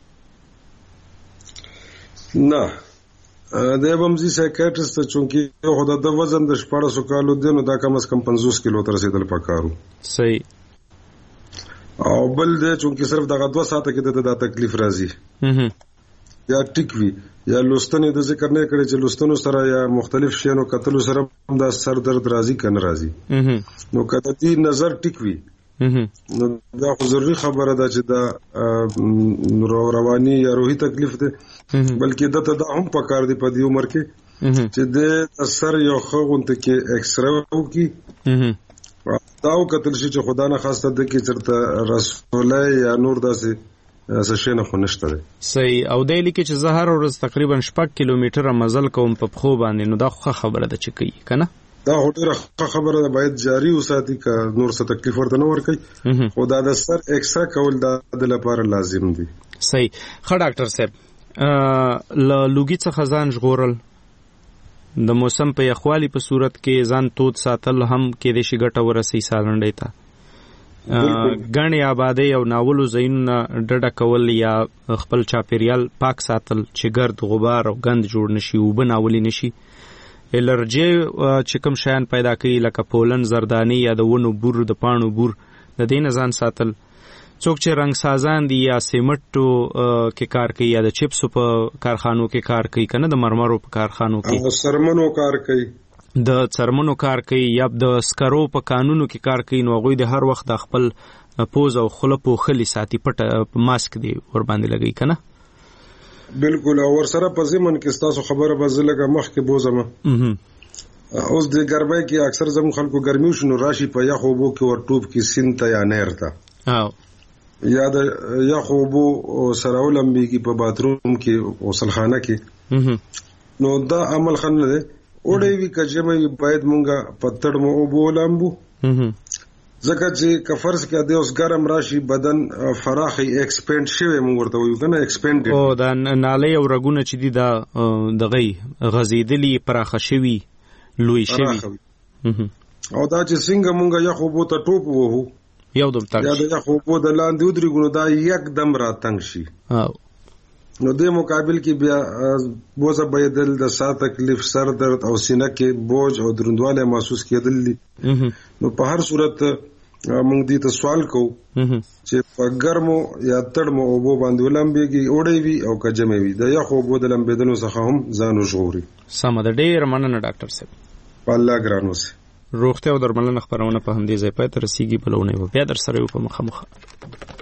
نه د بمزي سایکیاټریست چونکی خو د وزن د 14 کالو دی نو دا کم از کم 50 کیلو تر رسیدل پکارو. صحیح. او بل د چونکی صرف دغه 2 ساعته کې د تکلیف راځي یا ټیک وی یا لوستنې د ذکر نه کړي چې لوستنو سره یا مختلف شینو کتلو سره د سر درد راځي کنه راځي نو کته دې نظر ټیک وی نو دا خو ضروري خبره ده چې دا رواني یا روحي تکلیف ده بلکې دا هم پکار دی په دې عمر کې چې د سر یو خوغونته کې ایکس را وکي داو کتل شي چې خدا نه خواسته د کې چرته رسوله یا نور داسې سشنه خو نشته. صحیح. او د لیکي چې زه هر ورځ تقریبا 6 کیلومتره مزل کوم په خو باندې نو دا خو خبره ده چې کوي کنه دا هټه خبره ده باید جاری وساتي که نور څه تکلیف ورته نه ورکړي خو دا د سر ایکسرا کول د لپاره لازم دي. صحیح. ښه ډاکټر صاحب له لوګي څخه ځان ژغورل د موسم په یخوالي په صورت کې ځان تود ساتل هم کېدای شي ګټه ورسي سالنډۍ ته. ګڼې آبادۍ او ناولو ځایونه ډډه کول یا خپل چاپیریال پاک ساتل چې ګرد غبار او ګند جوړ نشي اوبه ناولي نشي. الرجی چې کوم شیان پیدا کوي لکه پولن زردانی یا د ونو بور د پاڼو بور د دې نه ځان ساتل. څوک چې رنګ سازان دي یا سیمټو کې کار کوي یا د چپسو په کارخانو کې کار کوي کنه د مرمرو په کارخانو کې سرمنو کار کوي د څرمنو کار کوي یا د سکرو په قانونو کې کار کوي نو هغوی د هر وخت د خپل پوز او خوله پوښلي ساتي پټ ماسک دی ور باندې لګوي کنه. بالکل. او ورسره په ضمن کې ستاسو خبره به زه لږه مخکې بوزم. اوس د ګرمۍ کې اکثر زموږ خلکو ګرمي وشي نو راشي په یخو اوبو کې ور ټوپ کې سیند ته یا نهر ته یا د یخو اوبو سره ولمبېږي په باتروم کې غسلخانه کې نو دا عمل ښه نه دی. اوړی وي که ژمی وي باید مونږ په تړمو اوبو ولامبو ځکه چې که فرض کړه د اوس ګرم راشي بدن فراخي ایکسپینډ شوی مونږ ورته وایو کنه ایکسپینډ او دا نالۍ او رګونه چې دي دا دغه غزیدلی پراخه شوي لوی شوي او دا چې څنګه مونږ یخ اوبو ته ټوپ وهو یو دم تنگ یا د یخ اوبو د لاندې ودرېږو نو دا یک دم را تنګ شي. نو دې مقابل کې بیا بوزه بهېدل د ساه تکلیف سر درد او سینه کې بوج او دروندوالی محسوس کېدل دي. نو په هر صورت موږ دې ته سوال کوو چې په ګرمو یا تړمو اوبو باندې ولمبېږي اوړی وي او که ژمی وي د یخ اوبو د لمبېدلو څخه هم ځان وژغوري. سمه ده. ډېره مننه ډاکټر صاحب. په الله ګران اوسئ. روغتیا او درملنه خپرونه په همدې ځای پای ته رسیږي. بلونه بیا در سره یو په مخه.